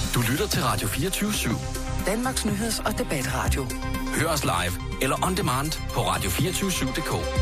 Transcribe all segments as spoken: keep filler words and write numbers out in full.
Du lytter til Radio fireogtyve syv. Danmarks nyheds- og debatradio. Hør os live eller on demand på radio to fire syv punktum d k.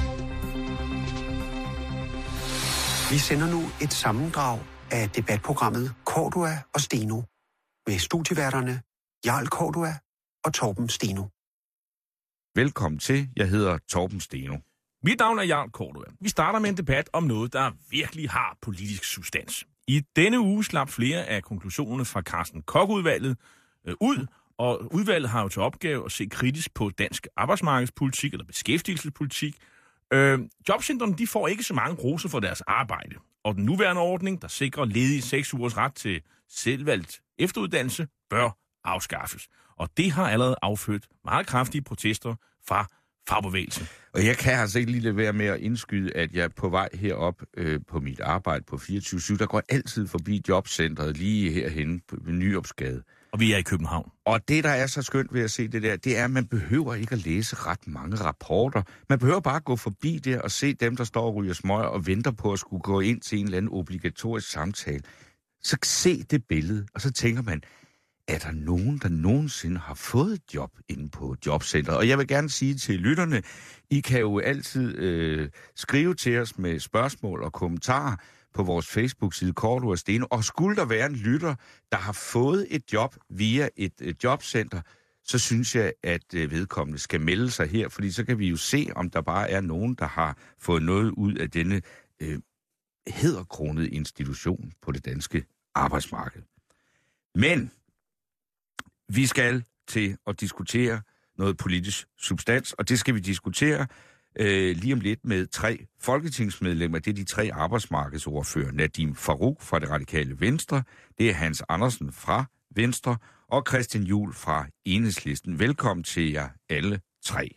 Vi sender nu et sammendrag af debatprogrammet Cordua og Steno med studieværterne Jarl Cordua og Torben Steno. Velkommen til. Jeg hedder Torben Steno. Mit navn er Jarl Cordua. Vi starter med en debat om noget, der virkelig har politisk substans. I denne uge slap flere af konklusionerne fra Carsten Koch-udvalget øh, ud, og udvalget har jo til opgave at se kritisk på dansk arbejdsmarkedspolitik eller beskæftigelsespolitik. Øh, jobcentrene de får ikke så mange roser for deres arbejde, og den nuværende ordning, der sikrer ledige seks ugers ret til selvvalgt efteruddannelse, bør afskaffes. Og det har allerede affødt meget kraftige protester fra fagbevægelsen. Og jeg kan altså ikke lige lade være med at indskyde, at jeg er på vej herop øh, på mit arbejde på fireogtyve syv. Der går altid forbi jobcentret lige herhenne på Nyopsgade. Og vi er i København. Og det, der er så skønt ved at se det der, det er, at man behøver ikke at læse ret mange rapporter. Man behøver bare at gå forbi der og se dem, der står og ryger smøger og venter på at skulle gå ind til en eller anden obligatorisk samtale. Så se det billede, og så tænker man, er der nogen, der nogensinde har fået et job inde på jobcentret? Og jeg vil gerne sige til lytterne, I kan jo altid øh, skrive til os med spørgsmål og kommentarer på vores Facebook-side Cordua og Steno. Og skulle der være en lytter, der har fået et job via et øh, jobcenter, så synes jeg, at øh, vedkommende skal melde sig her, fordi så kan vi jo se, om der bare er nogen, der har fået noget ud af denne øh, hæderkronede institution på det danske arbejdsmarked. Men vi skal til at diskutere noget politisk substans, og det skal vi diskutere øh, lige om lidt med tre folketingsmedlemmer. Det er de tre arbejdsmarkedsordfører. Nadim Farooq fra det radikale Venstre, det er Hans Andersen fra Venstre, og Christian Juhl fra Enhedslisten. Velkommen til jer alle tre.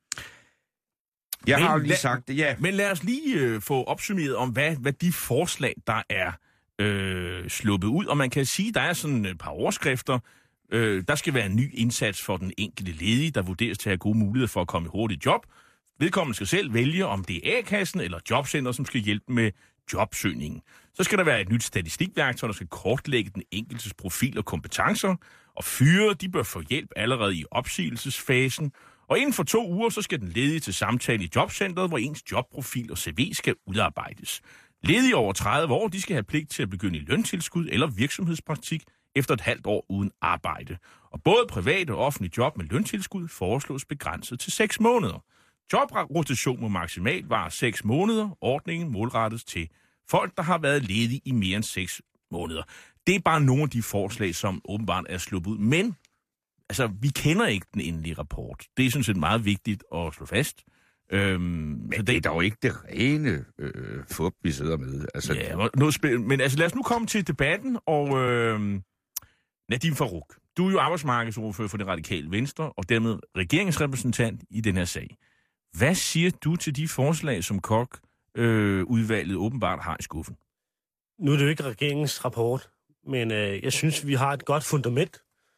Jeg men, har jo lige la- sagt det, ja. Men lad os lige øh, få opsummeret om, hvad, hvad de forslag, der er øh, sluppet ud. Og man kan sige, der er sådan et par overskrifter. Øh, der skal være en ny indsats for den enkelte ledige, der vurderes til at have gode muligheder for at komme i hurtigt job. Vedkommende skal selv vælge, om det er A-kassen eller jobcenter, som skal hjælpe med jobsøgningen. Så skal der være et nyt statistikværktøj, der skal kortlægge den enkeltes profil og kompetencer. Og fyre, de bør få hjælp allerede i opsigelsesfasen. Og inden for to uger, så skal den ledige til samtale i jobcentret, hvor ens jobprofil og C V skal udarbejdes. Ledige over tredive år, de skal have pligt til at begynde i løntilskud eller virksomhedspraktik efter et halvt år uden arbejde. Og både privat og offentlig job med løntilskud foreslås begrænset til seks måneder. Jobrotation må maksimalt vare seks måneder. Ordningen målrettes til folk, der har været ledige i mere end seks måneder. Det er bare nogle af de forslag, som åbenbart er sluppet ud. Men altså, vi kender ikke den endelige rapport. Det er sådan set meget vigtigt at slå fast. Øhm, Men det, det er dog ikke det rene øh, fup, vi sidder med. Altså, ja, noget spil- men altså, lad os nu komme til debatten, og øh, Nadim Farooq, du er jo arbejdsmarkedsordfører for det radikale Venstre, og dermed regeringsrepræsentant i den her sag. Hvad siger du til de forslag, som Koch-udvalget øh, åbenbart har i skuffen? Nu er det jo ikke regeringens rapport, men øh, jeg synes, vi har et godt fundament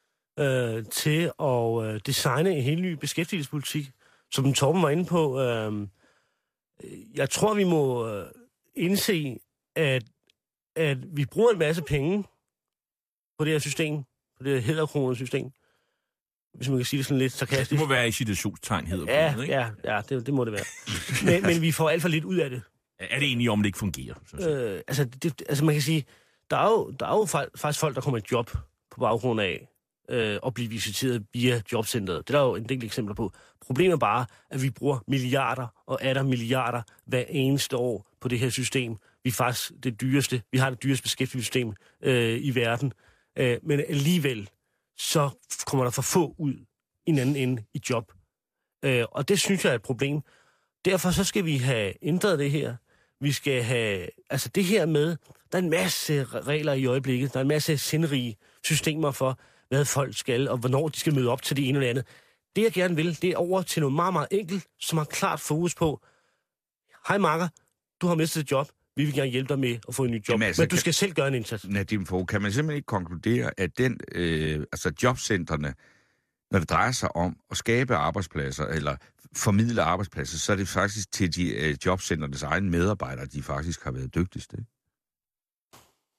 øh, til at øh, designe en helt ny beskæftigelsespolitik, som Torben var inde på. Øh, jeg tror, vi må øh, indse, at, at vi bruger en masse penge på det her system, på det her hæderkronede system, hvis man kan sige det sådan lidt sarkastisk. Det må være i citationstegn, hedder ja, det, ikke? Ja, ja det, det må det være. men, men vi får alt for lidt ud af det. Er det egentlig om, det ikke fungerer? Øh, altså, det, altså, man kan sige, der er jo, der er jo faktisk folk, der kommer i job på baggrund af øh, at blive visiteret via jobcentret. Det er der jo en del eksempler på. Problemet er bare, at vi bruger milliarder og atter milliarder hver eneste år på det her system. Vi er faktisk det dyreste, vi har det dyreste beskæftigelsessystem øh, i verden. Øh, men alligevel, så kommer der for få ud i en anden ende i job. Øh, og det synes jeg er et problem. Derfor så skal vi have ændret det her. Vi skal have, altså det her med, der er en masse regler i øjeblikket, der er en masse sindrige systemer for, hvad folk skal, og hvornår de skal møde op til det ene eller andet. Det jeg gerne vil, det er over til noget meget, meget enkelt, som har klart fokus på, hej Marker, du har mistet et job, vi vil gerne hjælpe dig med at få en ny job, Jamen, altså, men du skal kan, selv gøre en indsats. Nadim Farooq, kan man simpelthen ikke konkludere, at den, øh, altså jobcentrene, når det drejer sig om at skabe arbejdspladser, eller formidle arbejdspladser, så er det faktisk til de øh, jobcenternes egne medarbejdere, de faktisk har været dygtigste.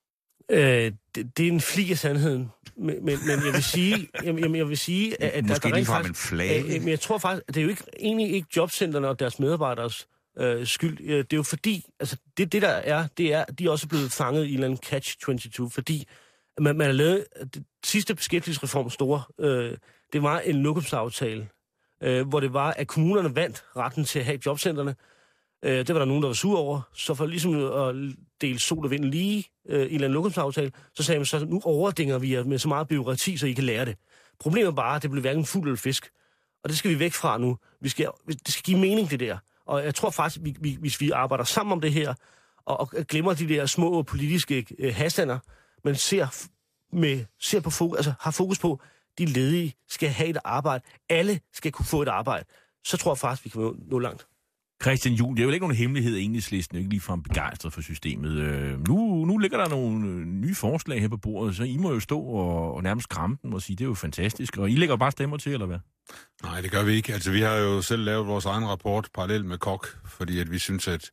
Øh, det, det er en flig af sandheden, men, men, men jeg vil sige, jeg, jeg vil sige, at, at måske der, der lige fra faktisk, en flage. Øh, men jeg tror faktisk, at det er jo ikke, egentlig ikke jobcentrene og deres medarbejderes øh, skyld. Det er jo fordi, altså det, det der er, det er, de er også blevet fanget i en eller anden catch twenty-two, fordi man, man har lavet det sidste beskæftigelsesreform store, øh, det var en lokumsaftale, øh, hvor det var, at kommunerne vandt retten til at have jobcentrene. Øh, det var der nogen, der var sur over. Så for ligesom at dele sol og vind lige øh, i en eller anden lokumsaftale, så sagde man så, nu overdinger vi jer med så meget bureaukrati, så I kan lære det. Problemet er bare, at det bliver hverken fugl eller fisk. Og det skal vi væk fra nu. Vi skal, det skal give mening, det der. Og jeg tror faktisk, vi, vi, hvis vi arbejder sammen om det her, og, og glemmer de der små politiske øh, hastander, men ser, med, ser på fokus, altså har fokus på, de ledige skal have et arbejde. Alle skal kunne få et arbejde. Så tror jeg faktisk, vi kan nå, nå langt. Christian Juhl, det er jo ikke nogen hemmelighed, at Enhedslisten er ikke ligefrem begejstret for systemet. Øh, nu, nu ligger der nogle nye forslag her på bordet, så I må jo stå og, og nærmest kramme dem og sige, det er jo fantastisk. Og I lægger bare stemmer til, eller hvad? Nej, det gør vi ikke. Altså, vi har jo selv lavet vores egen rapport parallelt med Kok, fordi at vi synes, at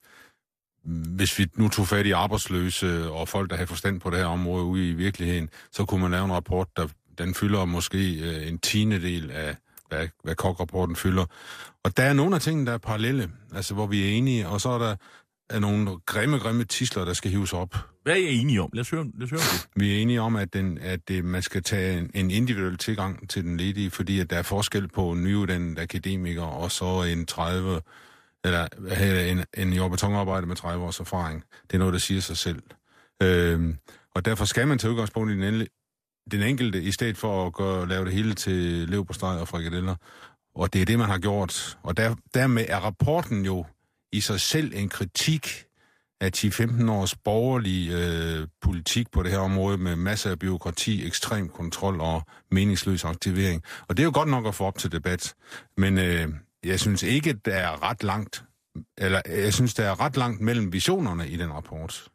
hvis vi nu tog fat i arbejdsløse og folk, der har forstand på det her område ude i virkeligheden, så kunne man lave en rapport, der den fylder måske øh, en tiendedel af, hvad, hvad Kok-rapporten fylder. Og der er nogle af tingene, der er parallelle, altså hvor vi er enige, og så er der er nogle grimme, grimme tisler, der skal hives op. Hvad er I enige om? Lad os høre, lad os høre det. Vi er enige om, at, den, at det, man skal tage en, en individuel tilgang til den ledige, fordi at der er forskel på en nyuddannet akademiker og så en tredive, eller en, en jord- og betonarbejder med tredive års erfaring. Det er noget, der siger sig selv. Øhm, og derfor skal man tage udgangspunkt i den, den enkelte, i stedet for at gøre, lave det hele til leverpostej og frikadeller. Og det er det, man har gjort. Og der, dermed er rapporten jo i sig selv en kritik af ti til femten års borgerlig øh, politik på det her område med masser af byråkrati, ekstrem kontrol og meningsløs aktivering. Og det er jo godt nok at få op til debat. Men øh, jeg synes ikke, der er ret langt, eller jeg synes, der er ret langt mellem visionerne i den rapport.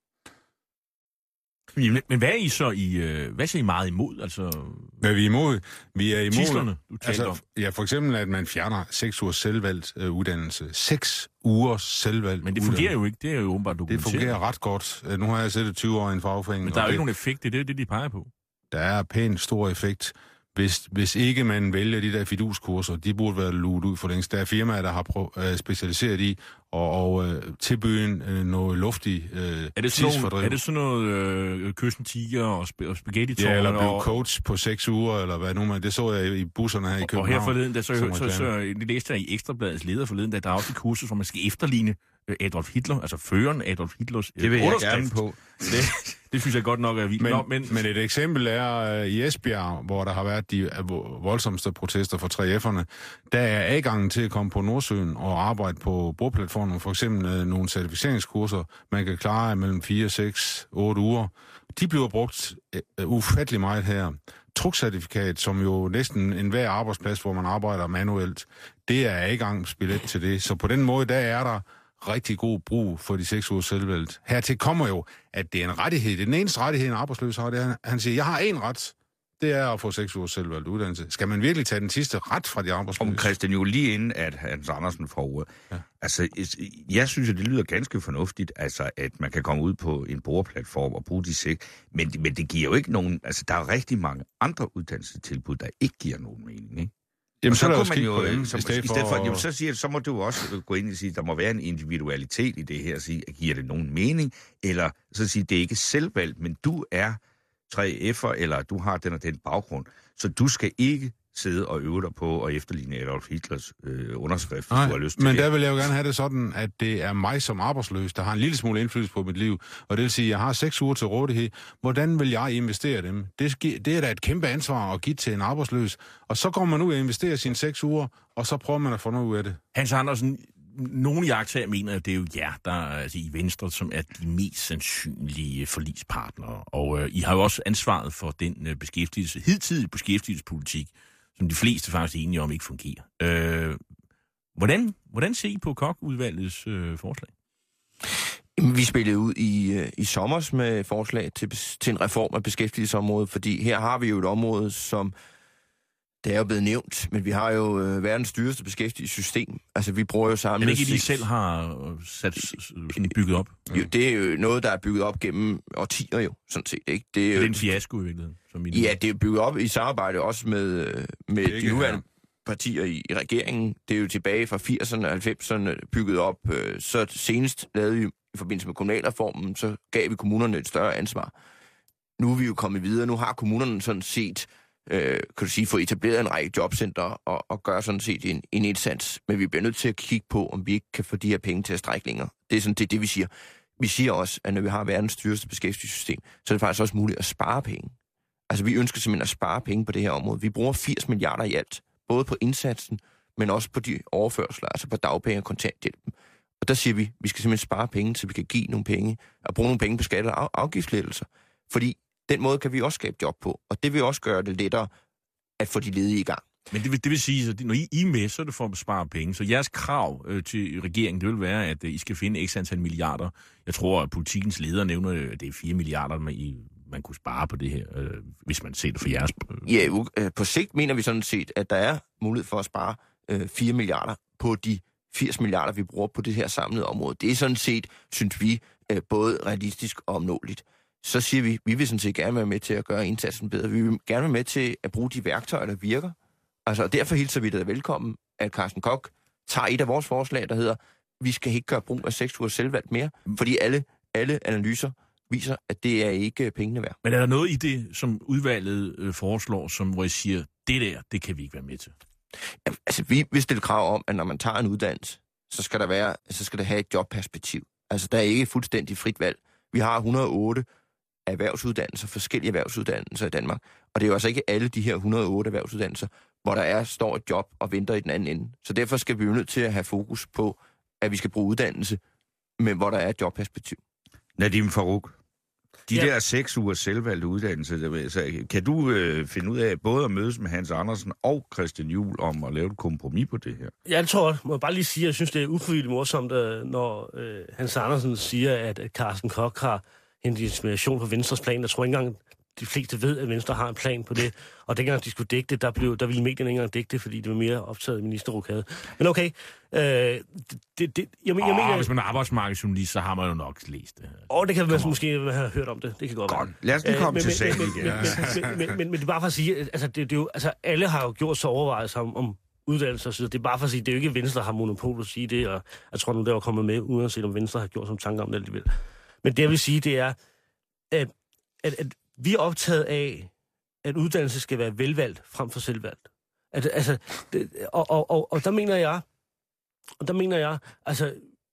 Men, men hvad er I så i, øh, hvad er I meget imod? Altså, hvad er vi imod? Vi er imod... Tislerne, du talte altså, om. Ja, for eksempel, at man fjerner seks ugers selvvalgt øh, uddannelse. Seks ugers selvvalgt Men det fungerer uddannelse. Jo ikke, det er jo åbenbart dokumenteret. Det fungerer ret godt. Nu har jeg siddet tyve år i en fagforening. Men der er jo ikke det, nogen effekt, det er det, de peger på. Der er pænt stor effekt. Hvis, hvis ikke man vælger de der fiduskurser, de burde være luet ud for længst. Der er firmaer, der har pro, øh, specialiseret i og, og øh, tilbyde øh, noget luftig øh, er det tidsfordriv. Er det sådan noget øh, kysten tiger og, sp- og spaghetti-tårn? Ja, eller blive og... coach på seks uger, eller hvad nu man... Det så jeg i busserne her i København. Og her forleden, der så, så, så, så det læste jeg i Ekstrabladets leder forleden, der, der er også et kursus, hvor man skal efterligne Adolf Hitler, altså føreren Adolf Hitlers det vil jeg gerne på. Det, det synes jeg godt nok er vildt. Men, Nå, men... men et eksempel er uh, i Esbjerg, hvor der har været de uh, voldsomste protester for tre F'erne. Der er adgangen til at komme på Nordsøen og arbejde på bordplatformen, for eksempel uh, nogle certificeringskurser, man kan klare mellem fire, seks, otte uger. De bliver brugt uh, ufattelig meget her. Trukcertifikat, som jo næsten enhver arbejdsplads, hvor man arbejder manuelt, det er adgangsbillet til det. Så på den måde, der er der rigtig god brug for de seks ugers selvvalgt. Hertil kommer jo, at det er en rettighed. Det er den eneste rettighed, en arbejdsløs har. Det er, han siger, jeg har én ret. Det er at få seks ugers selvvalgt uddannelse. Skal man virkelig tage den sidste ret fra de arbejdsløse? Om Christian jo lige inden, at Hans Andersen får ordet. Ja. Altså, jeg synes, at det lyder ganske fornuftigt, altså, at man kan komme ud på en boreplatform og bruge de seks. Men, men det giver jo ikke nogen... Altså, der er rigtig mange andre uddannelsestilbud, der ikke giver nogen mening, ikke? Jamen, så, så kunne man jo, dem, som, i stedet i stedet for, for jamen, så, siger, så må du også gå ind og sige, at der må være en individualitet i det her, og sige, at giver det nogen mening, eller så sige, at det er ikke selvvalgt, men du er tre F'er, eller du har den og den baggrund, så du skal ikke sidde og øve dig på at efterligne Adolf Hitlers øh, underskrift, Nej, hvis du har lyst til men det. Der vil jeg jo gerne have det sådan, at det er mig som arbejdsløs, der har en lille smule indflydelse på mit liv, og det vil sige, at jeg har seks uger til rådighed. Hvordan vil jeg investere dem? Det, det er da et kæmpe ansvar at give til en arbejdsløs, og så går man ud og investerer sine seks uger, og så prøver man at få noget ud af det. Hans Andersen, nogle jagttager mener, at det er jo jer, der altså i Venstre, som er de mest sandsynlige forligspartnere, og øh, I har jo også ansvaret for den øh, beskæftigelse, hidtidige beskæftigelsespolitik, som de fleste faktisk er enige om ikke fungerer. Øh, hvordan, hvordan ser I på Kok-udvalgets øh, forslag? Vi spillede ud i, i sommer med forslag til, til en reform af beskæftigelsesområdet, fordi her har vi jo et område, som Det er jo blevet nævnt, men vi har jo øh, verdens dyreste beskæftigelsessystem. Altså, vi bruger jo sammen... Men ikke de selv har sat, sådan bygget op? Jo, det er jo noget, der er bygget op gennem årtier jo, sådan set. Ikke? Det er, det er jo, en fiasko i virkeligheden? Som ja, det er jo bygget op i samarbejde også med, med de nuværende partier i, i regeringen. Det er jo tilbage fra firserne og halvfemserne bygget op. Øh, så senest lavede vi i forbindelse med kommunalreformen, så gav vi kommunerne et større ansvar. Nu er vi jo kommet videre. Nu har kommunerne sådan set... Øh, kan du sige, få etableret en række jobcenter og, og gøre sådan set en, en indsats. Men vi bliver nødt til at kigge på, om vi ikke kan få de her penge til at strække længere. Det er sådan det, det vi siger. Vi siger også, at når vi har verdens dyreste beskæftigelsessystem, så er det faktisk også muligt at spare penge. Altså vi ønsker simpelthen at spare penge på det her område. Vi bruger firs milliarder i alt, både på indsatsen, men også på de overførsler, altså på dagpenge og kontanthjælpen. Og der siger vi, at vi skal simpelthen spare penge, så vi kan give nogle penge, og bruge nogle penge på skatte- og afgiftslettelser. Fordi den måde kan vi også skabe job på, og det vil også gøre det lettere at få de ledige i gang. Men det vil, det vil sige, at når I, I er med, så er det for at spare penge. Så jeres krav øh, til regeringen, det vil være, at øh, I skal finde x antal milliarder. Jeg tror, at politikens leder nævner, at det er fire milliarder, man, I, man kunne spare på det her, øh, hvis man ser det for jeres... Øh. Ja, øh, på sigt mener vi sådan set, at der er mulighed for at spare øh, fire milliarder på de firs milliarder, vi bruger på det her samlede område. Det er sådan set, synes vi, øh, både realistisk og omnåeligt. Så siger vi, vi vil sådan set gerne være med til at gøre indsatsen bedre. Vi vil gerne være med til at bruge de værktøjer, der virker. Altså, og derfor hilser vi det velkommen, at Carsten Koch tager et af vores forslag, der hedder, vi skal ikke gøre brug af seks ugers selvvalgt mere, fordi alle, alle analyser viser, at det er ikke pengene værd. Men er der noget i det, som udvalget øh, foreslår, som, hvor I siger, det der, det kan vi ikke være med til? Ja, altså, vi vil stille krav om, at når man tager en uddannelse, så skal der være, så skal der have et jobperspektiv. Altså, der er ikke fuldstændig frit valg. Vi har et hundrede og otte erhvervsuddannelser, forskellige erhvervsuddannelser i Danmark. Og det er jo altså ikke alle de her et hundrede og otte erhvervsuddannelser, hvor der er, står et job og venter i den anden ende. Så derfor skal vi jo nødt til at have fokus på, at vi skal bruge uddannelse, men hvor der er et jobperspektiv. Nadim Farooq, de ja. der seks ugers selvvalgte uddannelse, der, så kan du øh, finde ud af både at mødes med Hans Andersen og Christian Juhl om at lave et kompromis på det her? Jeg tror, må jeg bare lige sige, at jeg synes, det er ufrivilligt morsomt, når øh, Hans Andersen siger, at Carsten Koch har hentet inspiration på Venstres plan. Jeg tror ikke engang, de fleste ved, at Venstre har en plan på det. Og dengang de skulle dække det, der, blev, der ville medierne ikke engang dække det, fordi det var mere optaget ministerrokade. Men okay, øh, det, det, jeg, jeg oh, mener... Hvis man er arbejdsmarkedsjournalist, så har man jo nok læst det. Åh, oh, det kan man måske have hørt om det. Det kan godt være. Lad os lige komme øh, til sagen igen. Men, men, men, men det er bare for at sige, altså, det, det er jo, altså alle har jo gjort så overvejelser om, om uddannelse og så det er bare for at sige, det er jo ikke Venstre, der har monopol at sige det, og jeg tror nu, det var kommet med, uanset om Venstre har gjort som tanke om det alligevel. Men det jeg vil sige, det er, at, at, at vi er optaget af, at uddannelse skal være velvalgt frem for selvvalgt. At, altså, det, og, og, og, og der mener jeg, og der mener jeg, altså,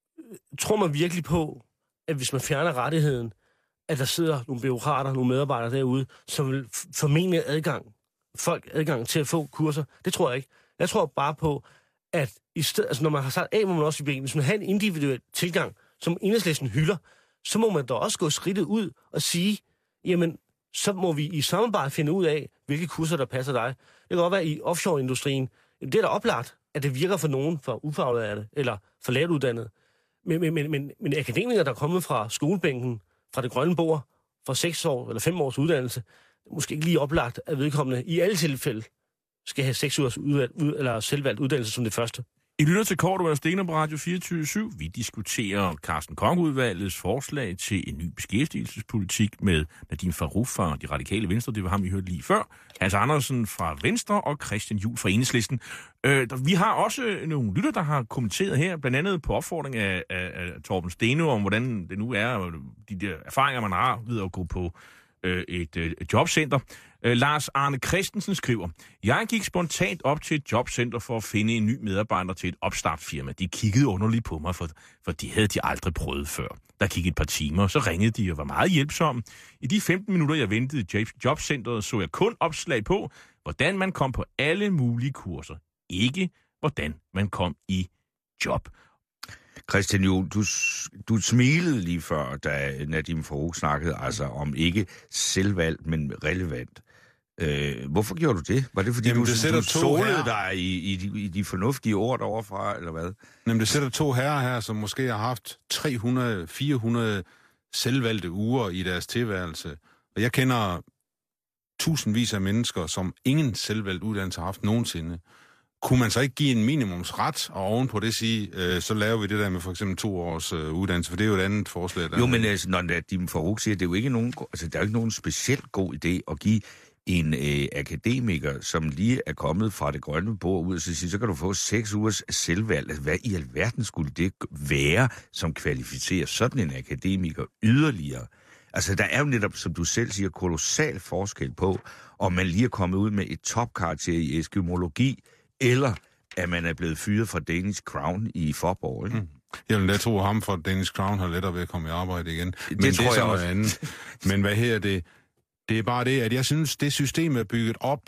tror man virkelig på, at hvis man fjerner rettigheden, at der sidder nogle bureaukrater, nogle medarbejdere derude, som vil formentlig adgang, folk adgang til at få kurser? Det tror jeg ikke. Jeg tror bare på, at i stedet, altså når man har sagt A, må man også i hvis man har en individuel tilgang, som Enhedslisten hylder, så må man da også gå skridtet ud og sige, jamen, så må vi i samarbejde finde ud af, hvilke kurser, der passer dig. Det kan godt være i offshore-industrien. Det er da oplagt, at det virker for nogen, for ufaglærte eller for lavt uddannet. Men, men, men, men, men akademikere, der er kommet fra skolebænken, fra det grønne bord, fra seks år eller fem års uddannelse, måske ikke lige oplagt, at vedkommende i alle tilfælde skal have seks ugers udvalg, ud, eller selvvalgt uddannelse som det første. I lytter til Cordua og Steno på Radio fireogtyve syv. Vi diskuterer Carsten Koch-udvalgets forslag til en ny beskæftigelsespolitik med Nadim Farooq fra De Radikale Venstre, det var ham, I hørte lige før, Hans Andersen fra Venstre og Christian Juhl fra Enhedslisten. Øh, der, vi har også nogle lytter, der har kommenteret her, blandt andet på opfordring af, af, af Torben Steno, om hvordan det nu er, de der erfaringer, man har ved at gå på øh, et, et jobcenter. Øh, Lars Arne Christensen skriver, jeg gik spontant op til et jobcenter for at finde en ny medarbejder til et opstartfirma. De kiggede underligt på mig, for, for de havde de aldrig prøvet før. Der gik et par timer, så ringede de og var meget hjælpsomme. I de femten minutter, jeg ventede i jobcentret, så jeg kun opslag på, hvordan man kom på alle mulige kurser. Ikke hvordan man kom i job. Christian Juhl, du, du smilede lige før, da Nadim Farooq snakkede altså om ikke selvvalgt, men relevant. Øh, hvorfor gjorde du det? Var det fordi, Jamen, du, det du solede dig i, i, de, i de fornuftige ord overfra, eller hvad? Jamen, det sætter to herrer her, som måske har haft tre hundrede til fire hundrede selvvalgte uger i deres tilværelse. Og jeg kender tusindvis af mennesker, som ingen selvvalgt uddannelse har haft nogensinde. Kunne man så ikke give en minimumsret, og ovenpå det sige, øh, så laver vi det der med for eksempel to års øh, uddannelse, for det er jo et andet forslag. Der jo, men altså, når Nadim Farooq siger, det er jo ikke nogen, altså, der er jo ikke nogen specielt god idé at give en øh, akademiker, som lige er kommet fra det grønne bord ud, og så, siger, så kan du få seks ugers selvvalg. Altså, hvad i alverden skulle det være, som kvalificerer sådan en akademiker yderligere? Altså, der er jo netop, som du selv siger, kolossal forskel på, om man lige er kommet ud med et topkarakter i eskimologi, eller at man er blevet fyret fra Danish Crown i Fåborg, ikke? Mm. Jeg vil da tro, at ham fra Danish Crown har lettere ved at komme i arbejde igen. Men det, det tror er jeg også. Andet. Men hvad her det? Det er bare det, at jeg synes, det system er bygget op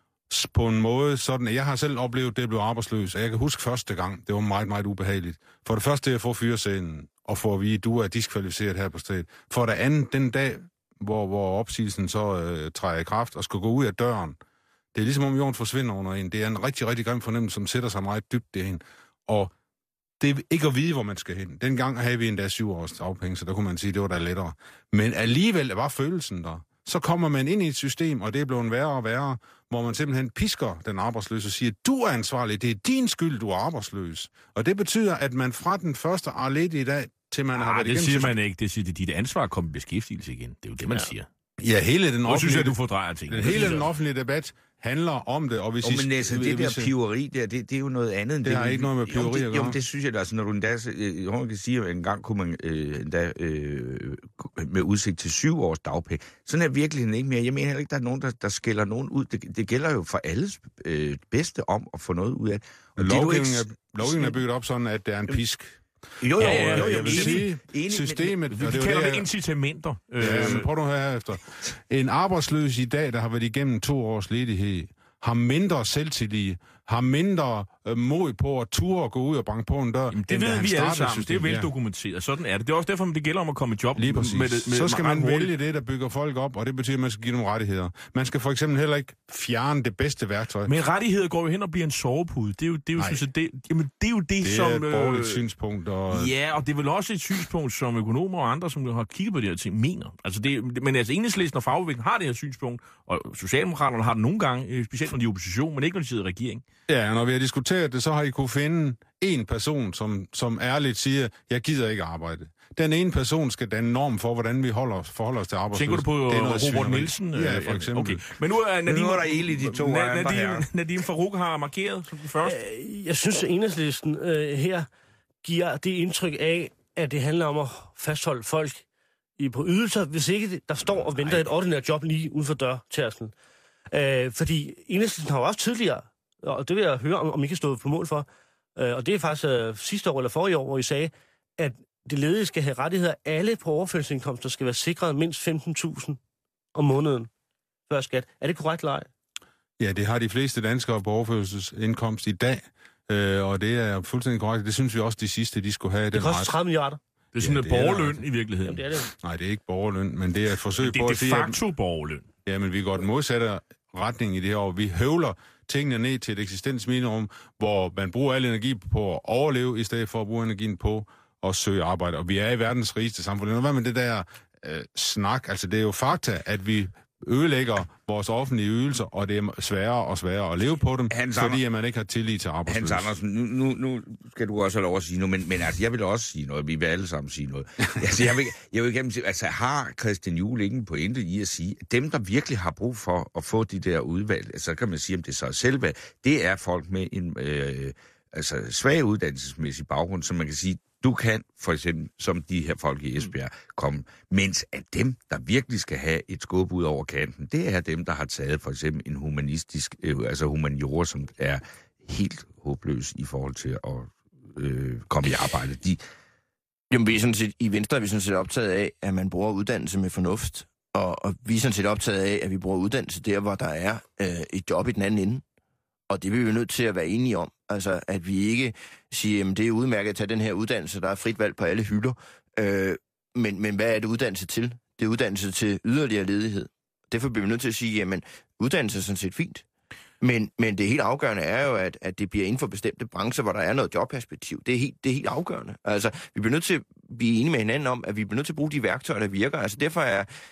på en måde sådan, at jeg har selv oplevet, at det blev arbejdsløs. Og jeg kan huske første gang, det var meget, meget ubehageligt. For det første, at få fyrescenen, og få at vide, at du er diskvalificeret her på stedet. For det andet, den dag, hvor, hvor opsigelsen så øh, træder i kraft og skal gå ud af døren, det er ligesom om jorden forsvinder under en. Det er en rigtig, rigtig grim fornemmelse, som sætter sig meget dybt derhen. Og det er ikke at vide, hvor man skal hen. Dengang havde vi endda syv års dagpenge, så der kunne man sige, at det var da lettere. Men alligevel var følelsen der. Så kommer man ind i et system, og det er blevet værre og værre, hvor man simpelthen pisker den arbejdsløse og siger, du er ansvarlig, det er din skyld, du er arbejdsløs. Og det betyder, at man fra den første arlede i dag, til man ah, har været det igennem... det siger man ikke. Det siger, det er dit ansvar at komme i beskæftigelse igen. Det er jo det, man ja. siger. Ja, hele den offentlige... synes jeg, du fordrejer ting. Den hele den offentlige debat handler om det, og hvis... Oh, men altså, det der hvis, piveri der, det, det er jo noget andet. Det, det har ikke noget med piveri jo, det, at gøre. Jo, det synes jeg da, altså, når du endda, jeg kan sige, at en gang kunne man øh, endda øh, med udsigt til syv års dagpenge. Sådan er virkeligheden ikke mere. Jeg mener heller ikke, der er nogen, der, der skælder nogen ud. Det, det gælder jo for alles øh, bedste om at få noget ud af det. Og lovgivningen, det, er, lovgivningen er bygget op sådan, at det er en pisk. Jo, jo, ja, ja, jo, jo, jeg vil sige, enig, systemet... Vi, vi kalder det, det incitamenter. Ja, men prøv nu her efter. En arbejdsløs i dag, der har været igennem to års ledighed, har mindre selvtillid, har mindre øh, mod på at ture og gå ud og banke på en dør. Jamen, det ved vi alle sammen. Det er veldokumenteret. Sådan er det. Det er også derfor, det gælder om at komme i job. Lige præcis. Med det, med så skal man man vælge det, der bygger folk op, og det betyder, at man skal give dem rettigheder. Man skal for eksempel heller ikke fjerne det bedste værktøj. Men rettigheder går jo hen og bliver en sovepude. Det er jo det, er jo, synes jeg, det, jamen, det, er jo det, det som... Det er et borgerligt øh, synspunkt. Og... Ja, og det er vel også et synspunkt, som økonomer og andre, som har kigget på de her ting, mener. Altså det, men altså, Enhedslisten og fagbevægelsen har det her synspunkt, og Socialdemokraterne har det nogle gange, specielt når de er i opposition, men ikke når de sidder i regering. Ja, når vi har diskuteret det, så har I kunne finde en person, som, som ærligt siger, jeg gider ikke arbejde. Den ene person skal danne norm for, hvordan vi holder, forholder os til arbejdsløshed. Tænker du på Robert svineri. Nielsen? Ja, for eksempel. Okay. Men nu er Nadim, nu er der egentlig de to Na, Nadim, Nadim Farooq har markeret som den første. Jeg synes, at Enhedslisten øh, her giver det indtryk af, at det handler om at fastholde folk i, på ydelser, hvis ikke der står og venter et ordinært job lige uden for dørtærsklen. Øh, fordi Enhedslisten har jo også tidligere, og det vil jeg høre, om, om I kan stå på mål for, øh, og det er faktisk øh, sidste år eller forrige år, hvor I sagde, at det ledige skal have rettigheder. Alle på overførselsindkomster skal være sikret mindst femten tusind om måneden før skat. Er det korrekt, eller ej? Ja, det har de fleste danskere på overførselsindkomst i dag, øh, og det er fuldstændig korrekt. Det synes vi også, de sidste, de skulle have det den ret. Det koster tredive milliarder. Det er sådan ja, et borgerløn i virkeligheden. Jamen, det er det. Nej, det er ikke borgerløn, men det er et forsøg det på at sige... Det er de facto borgerløn. Ja, men vi går den modsatte retning i det her år. Vi høvler tingene ned til et eksistensminimum, hvor man bruger al energi på at overleve, i stedet for at bruge energien på at søge arbejde. Og vi er i verdens rigeste samfund. Hvad med det der øh, snak? Altså, det er jo fakta, at vi ødelægger vores offentlige ydelser, og det er sværere og sværere at leve på dem, Hans fordi at man ikke har tillid til arbejdsløse. Hans Andersen, nu, nu, nu skal du også have lov at sige noget, men, men altså, jeg vil også sige noget. Vi vil alle sammen sige noget. altså, jeg vil, jeg vil gennem, altså, har Christian Juhl ikke en pointe i at sige, at dem, der virkelig har brug for at få de der udvalg, altså, så kan man sige, om det så er selvvalg, det er folk med en øh, altså, svag uddannelsesmæssig baggrund, som man kan sige, du kan, for eksempel, som de her folk i Esbjerg, komme. Mens at dem, der virkelig skal have et skub ud over kanten, det er dem, der har taget for eksempel en humanistisk, øh, altså humaniora, som er helt håbløs i forhold til at øh, komme i arbejde. De... Jamen, vi er sådan set, i Venstre er vi sådan set optaget af, at man bruger uddannelse med fornuft. Og, og vi er sådan set optaget af, at vi bruger uddannelse der, hvor der er øh, et job i den anden ende. Og det vil vi nødt til at være enige om. Altså, at vi ikke siger, at det er udmærket at tage den her uddannelse, der er frit valg på alle hylder. Øh, men, men hvad er det uddannelse til? Det er uddannelse til yderligere ledighed. Derfor bliver vi nødt til at sige, at uddannelse er sådan set fint. Men, men det helt afgørende er jo, at, at det bliver inden for bestemte brancher, hvor der er noget jobperspektiv. Det er helt, det er helt afgørende. Altså, vi bliver nødt til at blive enige med hinanden om, at vi bliver nødt til at bruge de værktøjer, der virker. Altså, derfor er,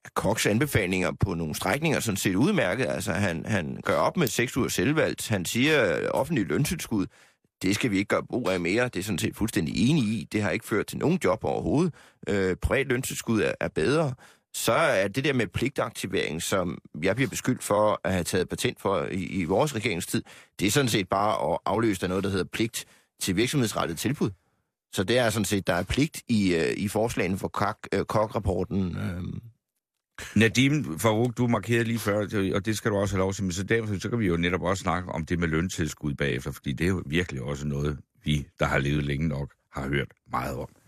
Kochs anbefalinger på nogle strækninger sådan set udmærket. Altså, han, han gør op med seks uger selvvalgt. Han siger, at offentlig løntilskud, det skal vi ikke gøre brug af mere. Det er sådan set fuldstændig enig i. Det har ikke ført til nogen job overhovedet. Øh, privat løntilskud er, er bedre. Så er det der med pligtaktivering, som jeg bliver beskyldt for at have taget patent for i, i vores regeringstid, det er sådan set bare at afløse af noget, der hedder pligt til virksomhedsrettet tilbud. Så det er sådan set, der er pligt i, uh, i forslagene for Koch-rapporten. Øh. Nadim Farooq, du markerede lige før, og det skal du også have lov til, men så derfor så kan vi jo netop også snakke om det med løntilskud bagefter, fordi det er jo virkelig også noget, vi, der har levet længe nok, har hørt meget om.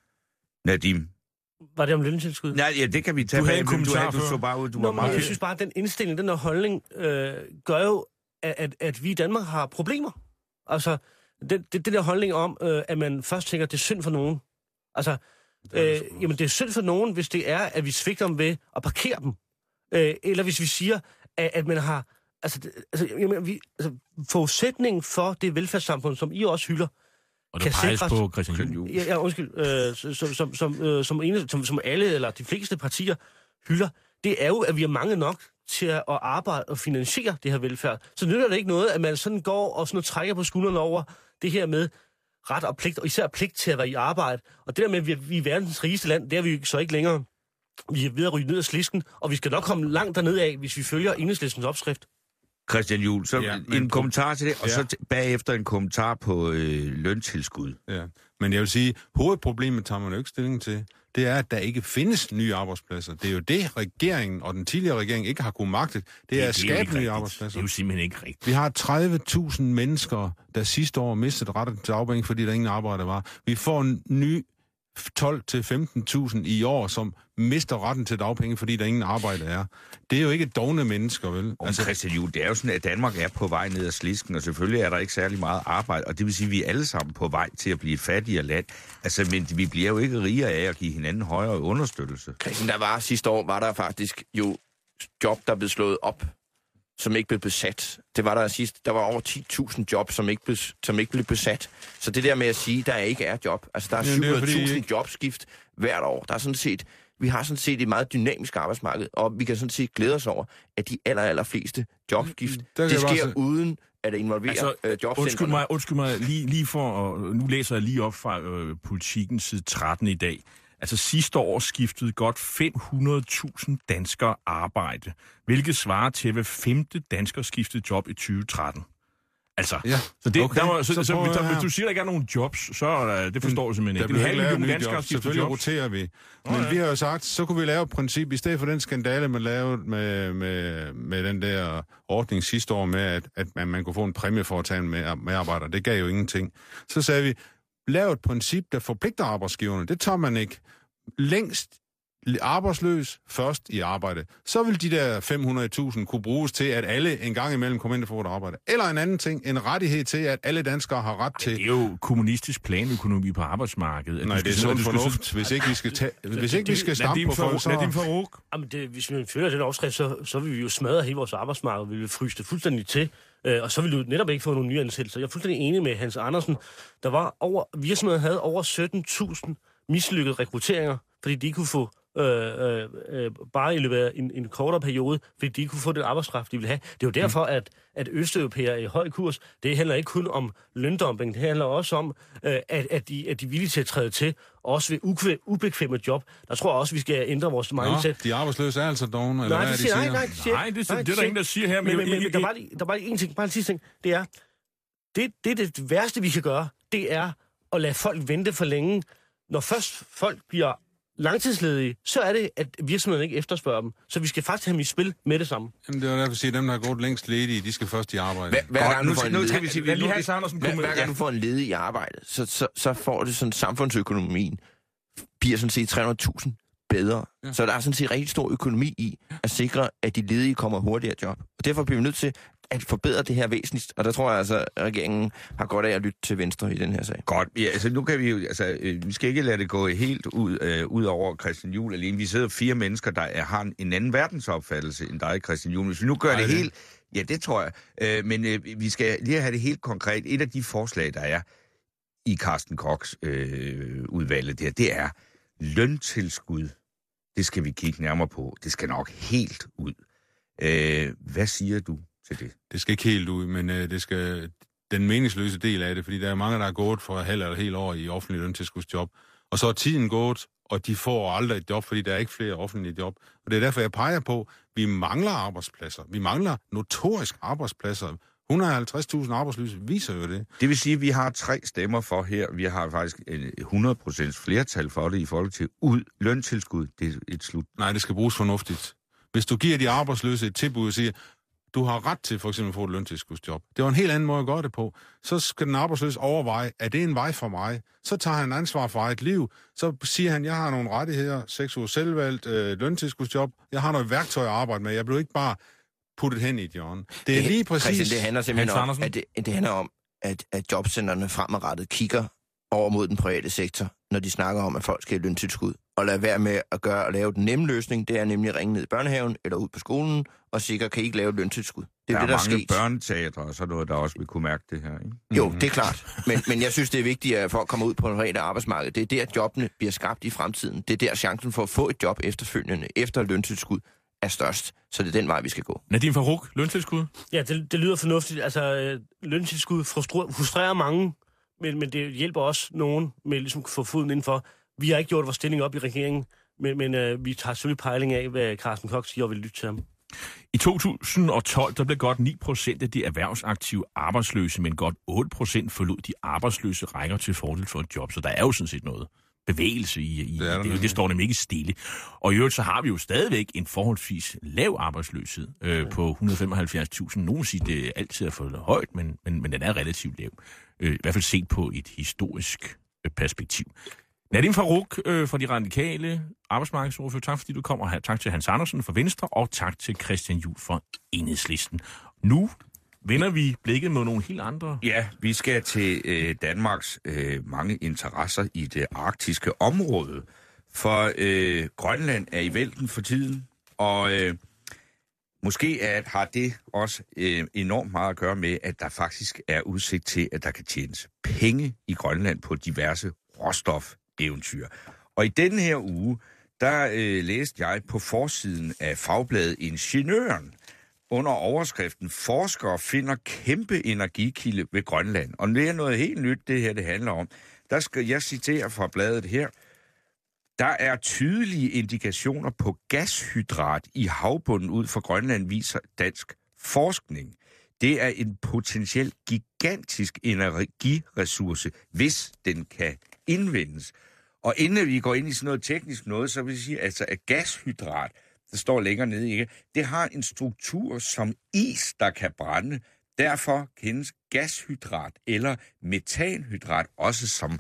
Nadim? Var det om løntilskud? Nej, ja, det kan vi tage. Du havde en kommentar du, du så bare ud, du Nå, var meget... Jeg synes bare, at den indstilling, den her holdning, øh, gør jo, at, at, at vi i Danmark har problemer. Altså, det, det, det der holdning om, øh, at man først tænker, at det er synd for nogen. Altså, øh, jamen det er synd for nogen, hvis det er, at vi svigter dem ved at parkere dem. Øh, eller hvis vi siger, at, at man har... Altså, det, altså, jamen, vi, altså, forudsætningen for det velfærdssamfund, som I også hylder, og der peges på Christian Juhl. Ja, ja, undskyld. Øh, som, som, som, øh, som, ene, som, som alle, eller de fleste partier hylder, det er jo, at vi er mange nok til at arbejde og finansiere det her velfærd. Så nytter det ikke noget, at man sådan går og sådan trækker på skuldrene over det her med ret og pligt, og især pligt til at være i arbejde. Og det der med, at vi er, vi er verdens rigeste land, det er vi så ikke længere. Vi er ved at ryge ned ad slisken, og vi skal nok komme langt derned af, hvis vi følger Enhedslistens opskrift. Christian Juhl, så ja, en kommentar til det, og ja. så t- bagefter en kommentar på øh, løntilskud. Ja, men jeg vil sige, hovedproblemet tager man jo ikke stilling til. Det er, at der ikke findes nye arbejdspladser. Det er jo det, regeringen og den tidligere regering ikke har kunnet magte. Det, det er at skabe nye arbejdspladser. Det er jo simpelthen ikke rigtigt. Vi har tredive tusind mennesker, der sidste år mistede retten til dagpenge, fordi der ingen arbejde var. Vi får en ny tolv til femten tusind i år, som mister retten til dagpenge, fordi der ingen arbejde er. Det er jo ikke dovne mennesker, vel? Altså, Christian Juhl, det er jo sådan, at Danmark er på vej ned ad slisken, og selvfølgelig er der ikke særlig meget arbejde, og det vil sige, at vi er alle sammen på vej til at blive et fattigere land. Altså, men vi bliver jo ikke rigere af at give hinanden højere understøttelse. Christian, der var sidste år, var der faktisk jo job, der blev slået op, som ikke blev besat. Det var der sidst. Der var over ti tusind job, som ikke, blev, som ikke blev besat. Så det der med at sige, at der ikke er job. Altså, der er syv hundrede tusind jobskift hvert år. Der er sådan set, vi har sådan set et meget dynamisk arbejdsmarked, og vi kan sådan set glæde os over, at de aller, aller fleste jobskift, det sker se... uden at det involverer altså, øh, jobcentrene. Undskyld mig, undskyld mig lige, lige for, og nu læser jeg lige op fra øh, Politikken side tretten i dag. Altså sidste år skiftede godt fem hundrede tusind danskere arbejde, hvilket svarer til, hvad femte dansker skiftede job i tyve tretten. Altså, ja, så det, okay. der var, så, så, så så der, hvis du siger, der ikke er nogen jobs, så uh, det forstår du simpelthen ikke. Det er en halv million danskere, jobs. Selvfølgelig roterer vi. Men oh, ja. vi har jo sagt, så kunne vi lave et princip, i stedet for den skandale, man lavede med, med, med den der ordning sidste år med, at, at man kunne få en præmie for at tage en medarbejder. Det gav jo ingenting. Så sagde vi, lav et princip, der forpligter arbejdsgiverne. Det tager man ikke. Længst arbejdsløs, først i arbejde. Så vil de der fem hundrede tusind kunne bruges til, at alle en gang imellem kommer ind og får et arbejde. Eller en anden ting, en rettighed til, at alle danskere har ret til... Det er jo kommunistisk planøkonomi på arbejdsmarkedet. Nej, det er sund fornuft. Hvis ikke vi skal, ta- hvis ikke vi skal stampe på folk, så... Nadim Farooq. Jamen, det, hvis vi følger den opskrift, så, så vil vi jo smadre hele vores arbejdsmarked. Vi vil fryse det fuldstændig til. Øh, og så vil du netop ikke få nogen nye ansættelser. Jeg er fuldstændig enig med Hans Andersen. Der var over... Virksomheden havde over sytten tusind mislykkede rekrutteringer, fordi de ikke kunne få Øh, øh, bare i løbet af en, en kortere periode, fordi de ikke kunne få den arbejdskraft, de ville have. Det er jo derfor, mm. at, at østeuropæere er i høj kurs. Det handler ikke kun om løndumping, det handler også om, øh, at, at, de, at de er villige til at træde til, også ved ukvæ, ubekvemme job. Der tror jeg også, vi skal ændre vores mindset. Nå, de arbejdsløse er altså dogne, eller nej, hvad de siger, de siger? Nej, nej, de siger, nej, det, nej, det er der ingen, der siger her. Men, men, men, men der, var lige, der var lige en ting, bare en sidste ting. Det er, det, det er det værste, vi kan gøre, det er at lade folk vente for længe. Når først folk bliver langtidsledige, så er det, at virksomheden ikke efterspørger dem. Så vi skal faktisk have dem i spil med det samme. Jamen, det var derfor at sige, at dem, der har gået længst ledige, de skal først i arbejde. Hver, hver gang nu, du får en nu ledig, skal vi sige, hver, lige hver, hver, hver gang du får en ledig i arbejde, så, så, så får det sådan, samfundsøkonomien bliver sådan set tre hundrede tusind bedre. Ja. Så der er sådan set rigtig stor økonomi i at sikre, at de ledige kommer hurtigere i job. Og derfor bliver vi nødt til at forbedre det her væsentligt. Og der tror jeg altså, at regeringen har godt af at lytte til Venstre i den her sag. Godt. Ja, altså nu kan vi jo, altså vi skal ikke lade det gå helt ud, øh, ud over Christian Juhl alene. Vi sidder fire mennesker, der er, har en, en anden verdensopfattelse end dig, Christian Juhl. Hvis vi nu gør Ej, det helt... Ja, det tror jeg. Øh, men øh, vi skal lige have det helt konkret. Et af de forslag, der er i Carsten Kochs øh, udvalget der, det er løntilskud Det skal vi kigge nærmere på. Det skal nok helt ud. Øh, hvad siger du til det? Det skal ikke helt ud, men øh, det skal den meningsløse del af det, fordi der er mange, der er gået for halv eller helt år i offentlig løntilskudsjob, og så er tiden gået, og de får aldrig et job, fordi der er ikke flere offentlige job. Og det er derfor, jeg peger på, at vi mangler arbejdspladser. Vi mangler notorisk arbejdspladser. et hundrede og halvtreds tusind arbejdsløse viser jo det. Det vil sige, at vi har tre stemmer for her. Vi har faktisk hundrede procent flertal for det i forhold til ud løntilskud. Det er et slut. Nej, det skal bruges fornuftigt. Hvis du giver de arbejdsløse et tilbud og siger, du har ret til for eksempel at få et løntilskudsjob. Det var en helt anden måde at gøre det på. Så skal den arbejdsløse overveje, er det en vej for mig? Så tager han ansvar for eget liv. Så siger han, jeg har nogle rettigheder, seks uger selvvalgt, øh, løntilskudsjob. Jeg har noget værktøj at arbejde med. Jeg blev ikke bare puttet hen i et hjørne. Det er lige præcis... Christian, det handler simpelthen om, at det, det handler om, at, at jobcentrene fremadrettet kigger over mod den private sektor, når de snakker om, at folk skal have løntilskud. Og lade være med at gøre at lave den nemme løsning, det er nemlig at ringe ned i børnehaven eller ud på skolen, og sikkert kan I ikke lave løntilskud. Det er der det, der er er mange sket. børneteatre, og så er noget, der også vil kunne mærke det her, ikke? Jo, det er klart. Men, men jeg synes, det er vigtigt, at folk kommer ud på det rene arbejdsmarked. Det er der, jobbene bliver skabt i fremtiden. Det er der, chancen for at få et job efterfølgende, efter løntilskud, er størst. Så det er den vej, vi skal gå. Nadim Farooq, løntilskud? Ja, det, det lyder fornuftigt. Altså, løntilskud frustrerer, frustrerer mange, men, men det hjælper også nogen med ligesom at få foden indenfor. Vi har ikke gjort vores stilling op i regeringen, men, men øh, vi tager selvfølgelig pejling af, hvad Carsten Koch siger, og vil lytte til ham. I to tusind og tolv der blev godt ni procent af de erhvervsaktive arbejdsløse, men godt otte procent forlod de arbejdsløse rækker til fordel for et job. Så der er jo sådan set noget bevægelse i, i det, det, det står nemlig ikke stille. Og i øvrigt så har vi jo stadigvæk en forholdsvis lav arbejdsløshed øh, på et hundrede og femoghalvfjerds tusind. Nogen siger, det altid er for højt, men, men, men den er relativt lav. Øh, I hvert fald set på et historisk øh, perspektiv. Nadim Farooq øh, fra De Radikale, arbejdsmarkedsordfører, tak fordi du kom, og tak til Hans Andersen fra Venstre, og tak til Christian Juhl fra Enhedslisten. Nu vender vi blikket mod nogle helt andre. Ja, vi skal til øh, Danmarks øh, mange interesser i det arktiske område, for øh, Grønland er i vælten for tiden, og øh, måske at, har det også øh, enormt meget at gøre med, at der faktisk er udsigt til, at der kan tjenes penge i Grønland på diverse råstof-eventyr. Og i denne her uge, der øh, læste jeg på forsiden af fagbladet Ingeniøren under overskriften "Forskere finder kæmpe energikilde ved Grønland". Og det er noget helt nyt, det her det handler om. Der skal jeg citere fra bladet her. Der er tydelige indikationer på gashydrat i havbunden ud for Grønland, viser dansk forskning. Det er en potentielt gigantisk energiressource, hvis den kan indvindes. Og inden vi går ind i sådan noget teknisk noget, så vil jeg sige, altså, at gashydrat, der står længere nede, ikke? Det har en struktur som is, der kan brænde. Derfor kendes gashydrat eller metanhydrat også som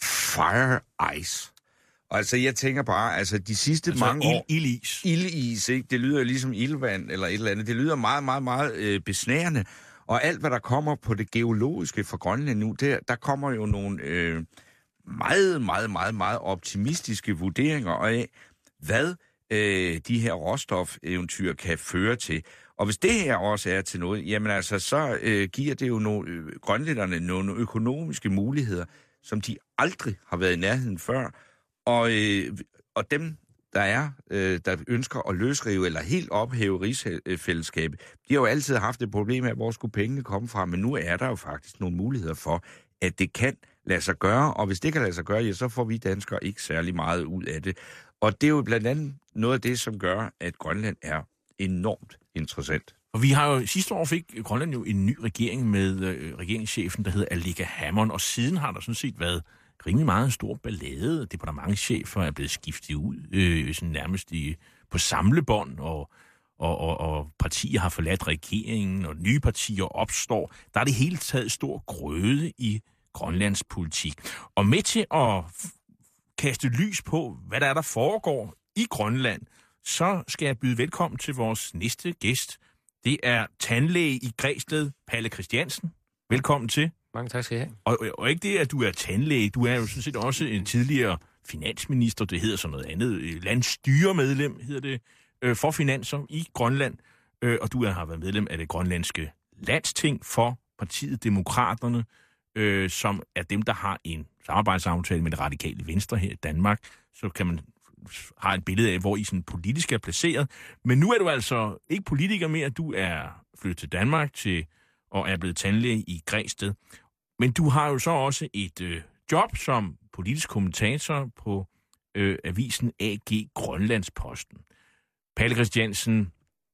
fire ice. Og altså, jeg tænker bare, altså de sidste altså mange ild, år... Ildis. Ildis, ikke? Det lyder ligesom ildvand eller et eller andet. Det lyder meget, meget, meget øh, besnærende. Og alt, hvad der kommer på det geologiske fra Grønland nu, der, der kommer jo nogle øh, meget, meget, meget, meget optimistiske vurderinger af, hvad øh, de her råstof-eventyr kan føre til. Og hvis det her også er til noget, jamen altså, så øh, giver det jo nogle, øh, grønlænderne nogle økonomiske muligheder, som de aldrig har været i nærheden før. Og, øh, og dem, der er, øh, der ønsker at løsrive eller helt ophæve rigsfællesskabet, de har jo altid haft et problem med, hvor skulle pengene komme fra, men nu er der jo faktisk nogle muligheder for, at det kan lade sig gøre, og hvis det kan lade sig gøre, ja, så får vi danskere ikke særlig meget ud af det. Og det er jo blandt andet noget af det, som gør, at Grønland er enormt interessant. Og vi har jo, sidste år fik Grønland jo en ny regering med øh, regeringschefen, der hedder Aleqa Hammond, og siden har der sådan set været rimelig meget stor ballade. Departementschefer er blevet skiftet ud, øh, sådan nærmest i, på samlebånd, og, og, og, og partier har forladt regeringen, og nye partier opstår. Der er det hele taget stor grøde i Grønlands politik. Og med til at kaste lys på, hvad der er, der foregår i Grønland, så skal jeg byde velkommen til vores næste gæst. Det er tandlæge i Græsted, Palle Christiansen. Velkommen til. Mange tak skal I have. Og, og ikke det, at du er tandlæge. Du er jo sådan set også en tidligere finansminister. Det hedder sådan noget andet. Landstyremedlem hedder det, øh, for finanser i Grønland. Øh, og du har været medlem af det grønlandske landsting for partiet Demokraterne, øh, som er dem, der har en samarbejdsaftale med det radikale Venstre her i Danmark. Så kan man har et billede af, hvor I sådan politisk er placeret. Men nu er du altså ikke politiker mere. Du er flyttet til Danmark til, og er blevet tandlæge i Græsted. Men du har jo så også et øh, job som politisk kommentator på øh, avisen A G Grønlandsposten. Palle Christiansen,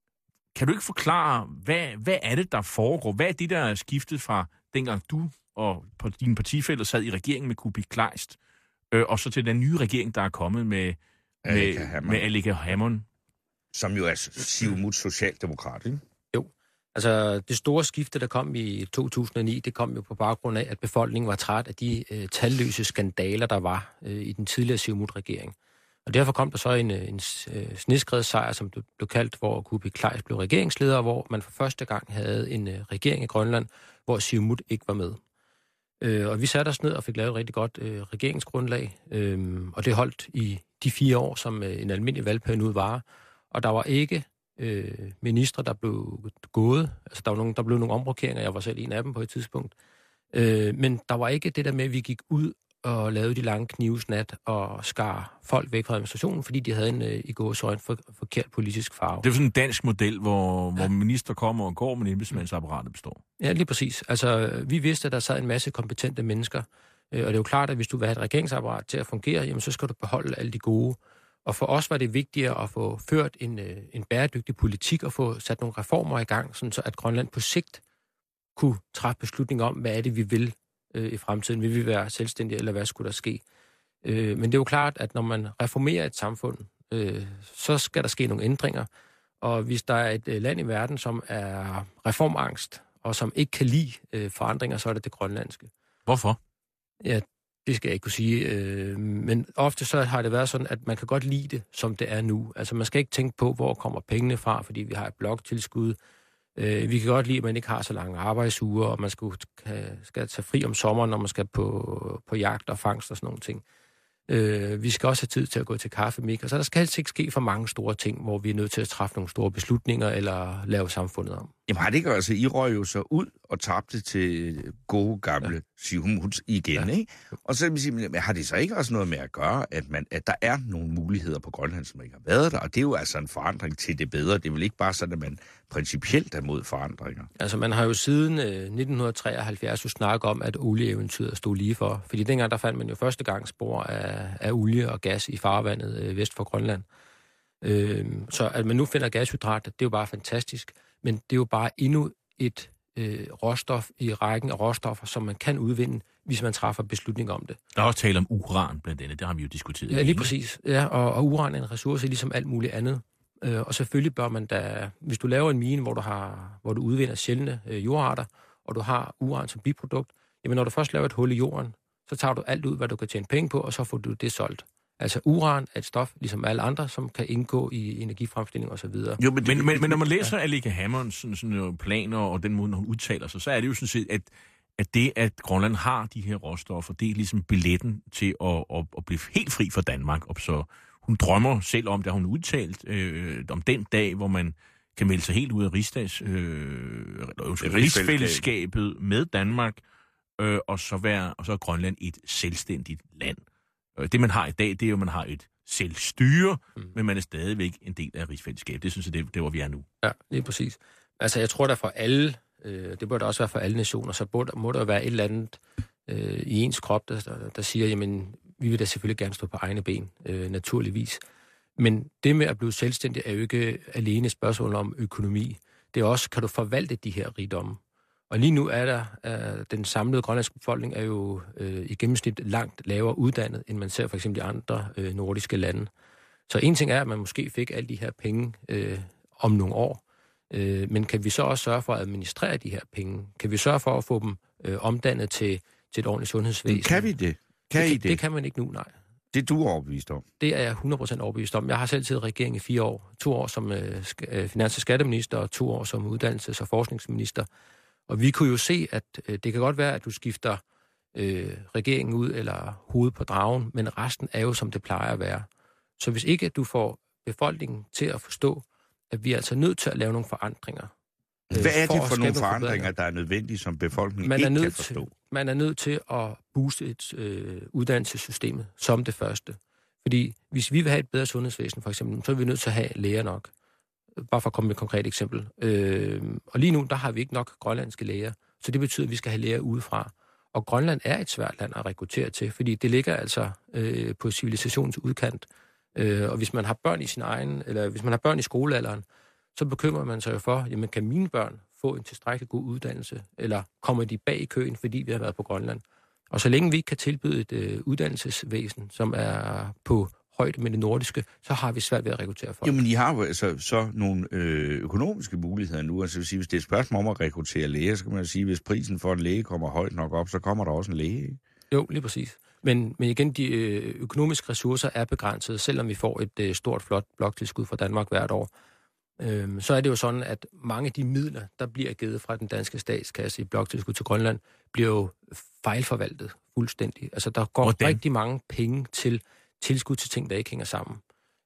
kan du ikke forklare, hvad, hvad er det, der foregår? Hvad er det, der er skiftet fra dengang du og dine partifæller sad i regeringen med Kuupik Kleist, øh, og så til den nye regering, der er kommet med Aleqa med, med Aleqa Hammond? Som jo er Siumut socialdemokrat, ikke? Jo. Altså, det store skifte, der kom i to tusind og ni, det kom jo på baggrund af, at befolkningen var træt af de øh, talløse skandaler, der var øh, i den tidligere Siumut-regering. Og derfor kom der så en, en, en snedskredet sejr, som blev, blev kaldt, hvor Kuupik Kleist blev regeringsleder, hvor man for første gang havde en øh, regering i Grønland, hvor Siumut ikke var med. Øh, og vi satte os ned og fik lavet et rigtig godt øh, regeringsgrundlag, øh, og det holdt i de fire år, som øh, en almindelig valgperiode var. Og der var ikke øh, ministre, der blev gået. Altså, der var nogle, der blev nogle omrokeringer, jeg var selv en af dem på et tidspunkt. Øh, men der var ikke det der med, at vi gik ud og lavede de lange knivsnat og skar folk væk fra administrationen, fordi de havde en øh, i gåseøjne for, forkert politisk farve. Det er sådan en dansk model, hvor, hvor minister kommer og går, men embedsmandsapparatet består. Ja, lige præcis. Altså, vi vidste, at der sad en masse kompetente mennesker, øh, og det er jo klart, at hvis du vil have et regeringsapparat til at fungere, jamen så skal du beholde alle de gode. Og for os var det vigtigere at få ført en, øh, en bæredygtig politik og få sat nogle reformer i gang, sådan så at Grønland på sigt kunne træffe beslutninger om, hvad er det, vi vil i fremtiden. Vil vi være selvstændige, eller hvad skulle der ske? Øh, men det er jo klart, at når man reformerer et samfund, øh, så skal der ske nogle ændringer. Og hvis der er et øh, land i verden, som er reformangst, og som ikke kan lide øh, forandringer, så er det det grønlandske. Hvorfor? Ja, det skal jeg ikke kunne sige. Øh, men ofte så har det været sådan, at man kan godt lide det, som det er nu. Altså man skal ikke tænke på, hvor kommer pengene fra, fordi vi har et bloktilskud. Øh, vi kan godt lide, at man ikke har så lange arbejdsuger, og man skal, kan, skal tage fri om sommeren, når man skal på, på jagt og fangst og sådan nogle ting. Øh, vi skal også have tid til at gå til kaffemik, og så der skal helst ikke ske for mange store ting, hvor vi er nødt til at træffe nogle store beslutninger eller lave samfundet om. Jamen har det ikke altså, I røg jo så ud og tabte til gode gamle ja. Siumut igen, ja. Ikke? Og så vil sige, men har det så ikke også noget med at gøre, at, man, at der er nogle muligheder på Grønland, som ikke har været der, og det er jo altså en forandring til det bedre. Det er vel ikke bare sådan, at man principielt er mod forandringer? Altså man har jo siden øh, nitten treoghalvfjerds jo snakket om, at olieeventyret stod lige for. Fordi dengang der fandt man jo første gang spor af, af olie og gas i farvandet øh, vest for Grønland. Øh, så at man nu finder gashydrat, det er jo bare fantastisk. Men det er jo bare endnu et øh, råstof i rækken af råstoffer, som man kan udvinde, hvis man træffer beslutning om det. Der er også tale om uran blandt andet, det har vi jo diskuteret. Ja, lige præcis. Ja, og, og uran er en ressource, ligesom alt muligt andet. Øh, og selvfølgelig bør man da, hvis du laver en mine, hvor du, har, hvor du udvinder sjældne øh, jordarter, og du har uran som biprodukt, jamen når du først laver et hul i jorden, så tager du alt ud, hvad du kan tjene penge på, og så får du det solgt. Altså uran er et stof, ligesom alle andre, som kan indgå i energifremstilling og så videre. Jo, men, men, men, men når man læser ja. Aleqa Hammonds sådan, sådan planer og den måde, når hun udtaler sig, så er det jo sådan set, at, at det, at Grønland har de her råstoffer, det er ligesom billetten til at, at, at blive helt fri fra Danmark. Og så hun drømmer selv om, da hun udtalt, øh, om den dag, hvor man kan melde sig helt ud af rigsdags, øh, rigsfællesskabet med Danmark, øh, og, så være, og så er Grønland et selvstændigt land. Det, man har i dag, det er jo, at man har et selvstyre, mm. men man er stadigvæk en del af rigsfællesskabet. Det synes jeg, det er, det, hvor vi er nu. Ja, lige præcis. Altså, jeg tror, der for alle, øh, det bør der også være for alle nationer, så må der, må der være et eller andet øh, i ens krop, der, der, der siger, jamen, vi vil da selvfølgelig gerne stå på egne ben, øh, naturligvis. Men det med at blive selvstændig er jo ikke alene et spørgsmål om økonomi. Det er også, kan du forvalte de her rigdomme? Og lige nu er der, øh, den samlede grønlandske befolkning er jo øh, i gennemsnit langt lavere uddannet, end man ser for eksempel i andre øh, nordiske lande. Så en ting er, at man måske fik alle de her penge øh, om nogle år, øh, men kan vi så også sørge for at administrere de her penge? Kan vi sørge for at få dem øh, omdannet til, til et ordentligt sundhedsvæsen? Kan vi det? Kan det, I det? Det kan man ikke nu, nej. Det er du overbevist om? Det er jeg hundrede procent overbevist om. Jeg har selv siddet i regeringen i fire år. To år som øh, sk- finans- og skatteminister, og to år som uddannelses- og forskningsminister. Og vi kunne jo se, at øh, det kan godt være, at du skifter øh, regeringen ud eller hovedet på dragen, men resten er jo, som det plejer at være. Så hvis ikke du får befolkningen til at forstå, at vi er altså nødt til at lave nogle forandringer. Øh, Hvad er det for, for nogle forandringer, der er nødvendige, som befolkningen man ikke kan forstå? Til, man er nødt til at booste et øh, uddannelsessystemet som det første. Fordi hvis vi vil have et bedre sundhedsvæsen, for eksempel, så er vi nødt til at have læger nok. Bare for at komme med et konkret eksempel. Øh, og lige nu, der har vi ikke nok grønlandske læger, så det betyder, at vi skal have læger udefra. Og Grønland er et svært land at rekruttere til, fordi det ligger altså øh, på civilisationens udkant. Øh, og hvis man har børn i sin egen, eller hvis man har børn i skolealderen, så bekymrer man sig jo for, jamen kan mine børn få en tilstrækkelig god uddannelse, eller kommer de bag i køen, fordi vi har været på Grønland? Og så længe vi ikke kan tilbyde et øh, uddannelsesvæsen, som er på højde med det nordiske, så har vi svært ved at rekruttere folk. Jo, men I har jo altså så nogle øh, økonomiske muligheder nu. Altså vil sige, hvis det er et spørgsmål om at rekruttere læger, så kan man jo sige, hvis prisen for en læge kommer højt nok op, så kommer der også en læge, ikke? Jo, lige præcis. Men, men igen, de øh, økonomiske ressourcer er begrænsede, selvom vi får et øh, stort, flot bloktilskud fra Danmark hvert år. Øhm, så er det jo sådan, at mange af de midler, der bliver givet fra den danske statskasse i bloktilskud til Grønland, bliver jo fejlforvaltet fuldstændig. Altså, der går Hvordan? rigtig mange penge til tilskud til ting, der ikke hænger sammen.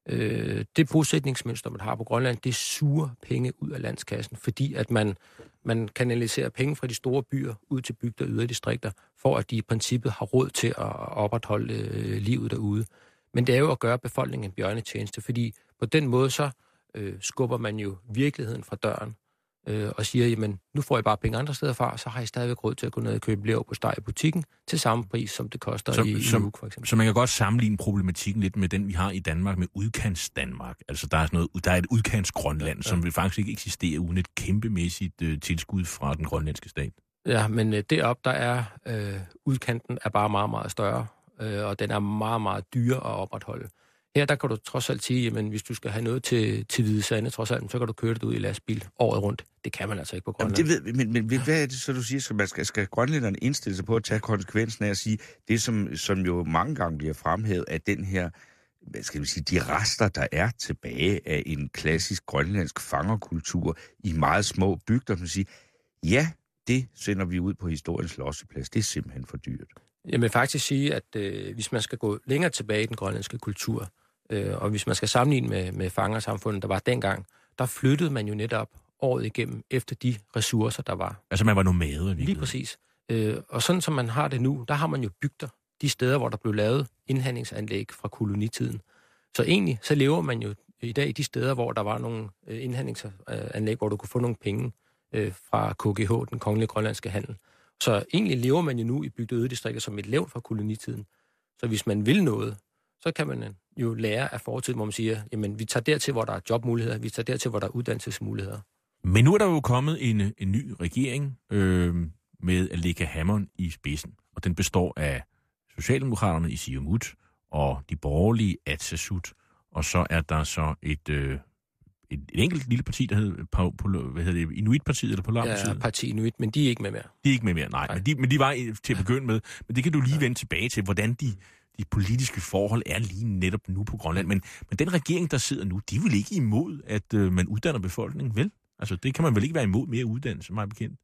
Øh, det bosætningsmønster, man har på Grønland, det suger penge ud af landskassen, fordi at man, man kanaliserer penge fra de store byer ud til bygder og yderdistrikter, for at de i princippet har råd til at opretholde øh, livet derude. Men det er jo at gøre befolkningen en bjørnetjeneste, fordi på den måde så øh, skubber man jo virkeligheden fra døren, øh, og siger, jamen, nu får I bare penge andre steder fra, så har I stadigvæk råd til at gå ned og købe lever på steg i butikken, til samme pris, som det koster så, i, så, i Nuuk, for eksempel. Så man kan godt sammenligne problematikken lidt med den, vi har i Danmark, med udkants Danmark. Altså, der er, sådan noget, der er et udkants Grønland, ja, ja. som vil faktisk ikke eksistere uden et kæmpemæssigt øh, tilskud fra den grønlandske stat. Ja, men øh, derop der er øh, udkanten er bare meget, meget større, øh, og den er meget, meget dyre at opretholde. Her der kan du trods alt sige, jamen hvis du skal have noget til, til Hvide Sande, trods alt, så kan du køre det ud i lastbil året rundt. Det kan man altså ikke på Grønland. Jamen, det ved, men, men hvad er det så, du siger? Skal, man skal, skal grønlænderne indstille sig på at tage konsekvensen af at sige, det som, som jo mange gange bliver fremhævet, at den her, hvad skal vi sige, de rester, der er tilbage af en klassisk grønlandsk fangerkultur i meget små bygder, man siger, ja, det sender vi ud på historiens losseplads. Det er simpelthen for dyrt. Jeg vil faktisk sige, at øh, hvis man skal gå længere tilbage i den grønlandske kultur, øh, og hvis man skal sammenligne med, med fangersamfundet, der var dengang, der flyttede man jo netop året igennem efter de ressourcer, der var. Altså man var nomade? Lige præcis. Øh, og sådan som man har det nu, der har man jo bygder de steder, hvor der blev lavet indhandlingsanlæg fra kolonitiden. Så egentlig, så lever man jo i dag i de steder, hvor der var nogle øh, indhandlingsanlæg, hvor du kunne få nogle penge øh, fra K G H, den kongelige grønlandske handel. Så egentlig lever man jo nu i bygde- og ødistrikter som et levn fra kolonitiden. Så hvis man vil noget, så kan man jo lære af fortiden, hvor man siger, jamen vi tager dertil, hvor der er jobmuligheder, vi tager dertil, hvor der er uddannelsesmuligheder. Men nu er der jo kommet en, en ny regering øh, med Aleqa Hammond i spidsen, og den består af Socialdemokraterne i Siumut og de borgerlige Atsersut, og så er der så et... Øh, Et, et enkelt lille parti, der hedder, hvad hedder det, Inuit-partiet eller Polarpartiet? Ja, parti Inuit, men de er ikke med mere. De er ikke med mere, nej. nej. Men, de, men de var til at begynde med. Men det kan du lige ja. vende tilbage til, hvordan de, de politiske forhold er lige netop nu på Grønland. Men, men den regering, der sidder nu, de vil ikke imod, at øh, man uddanner befolkningen, vel? Altså, det kan man vel ikke være imod mere uddannelse, meget bekendt?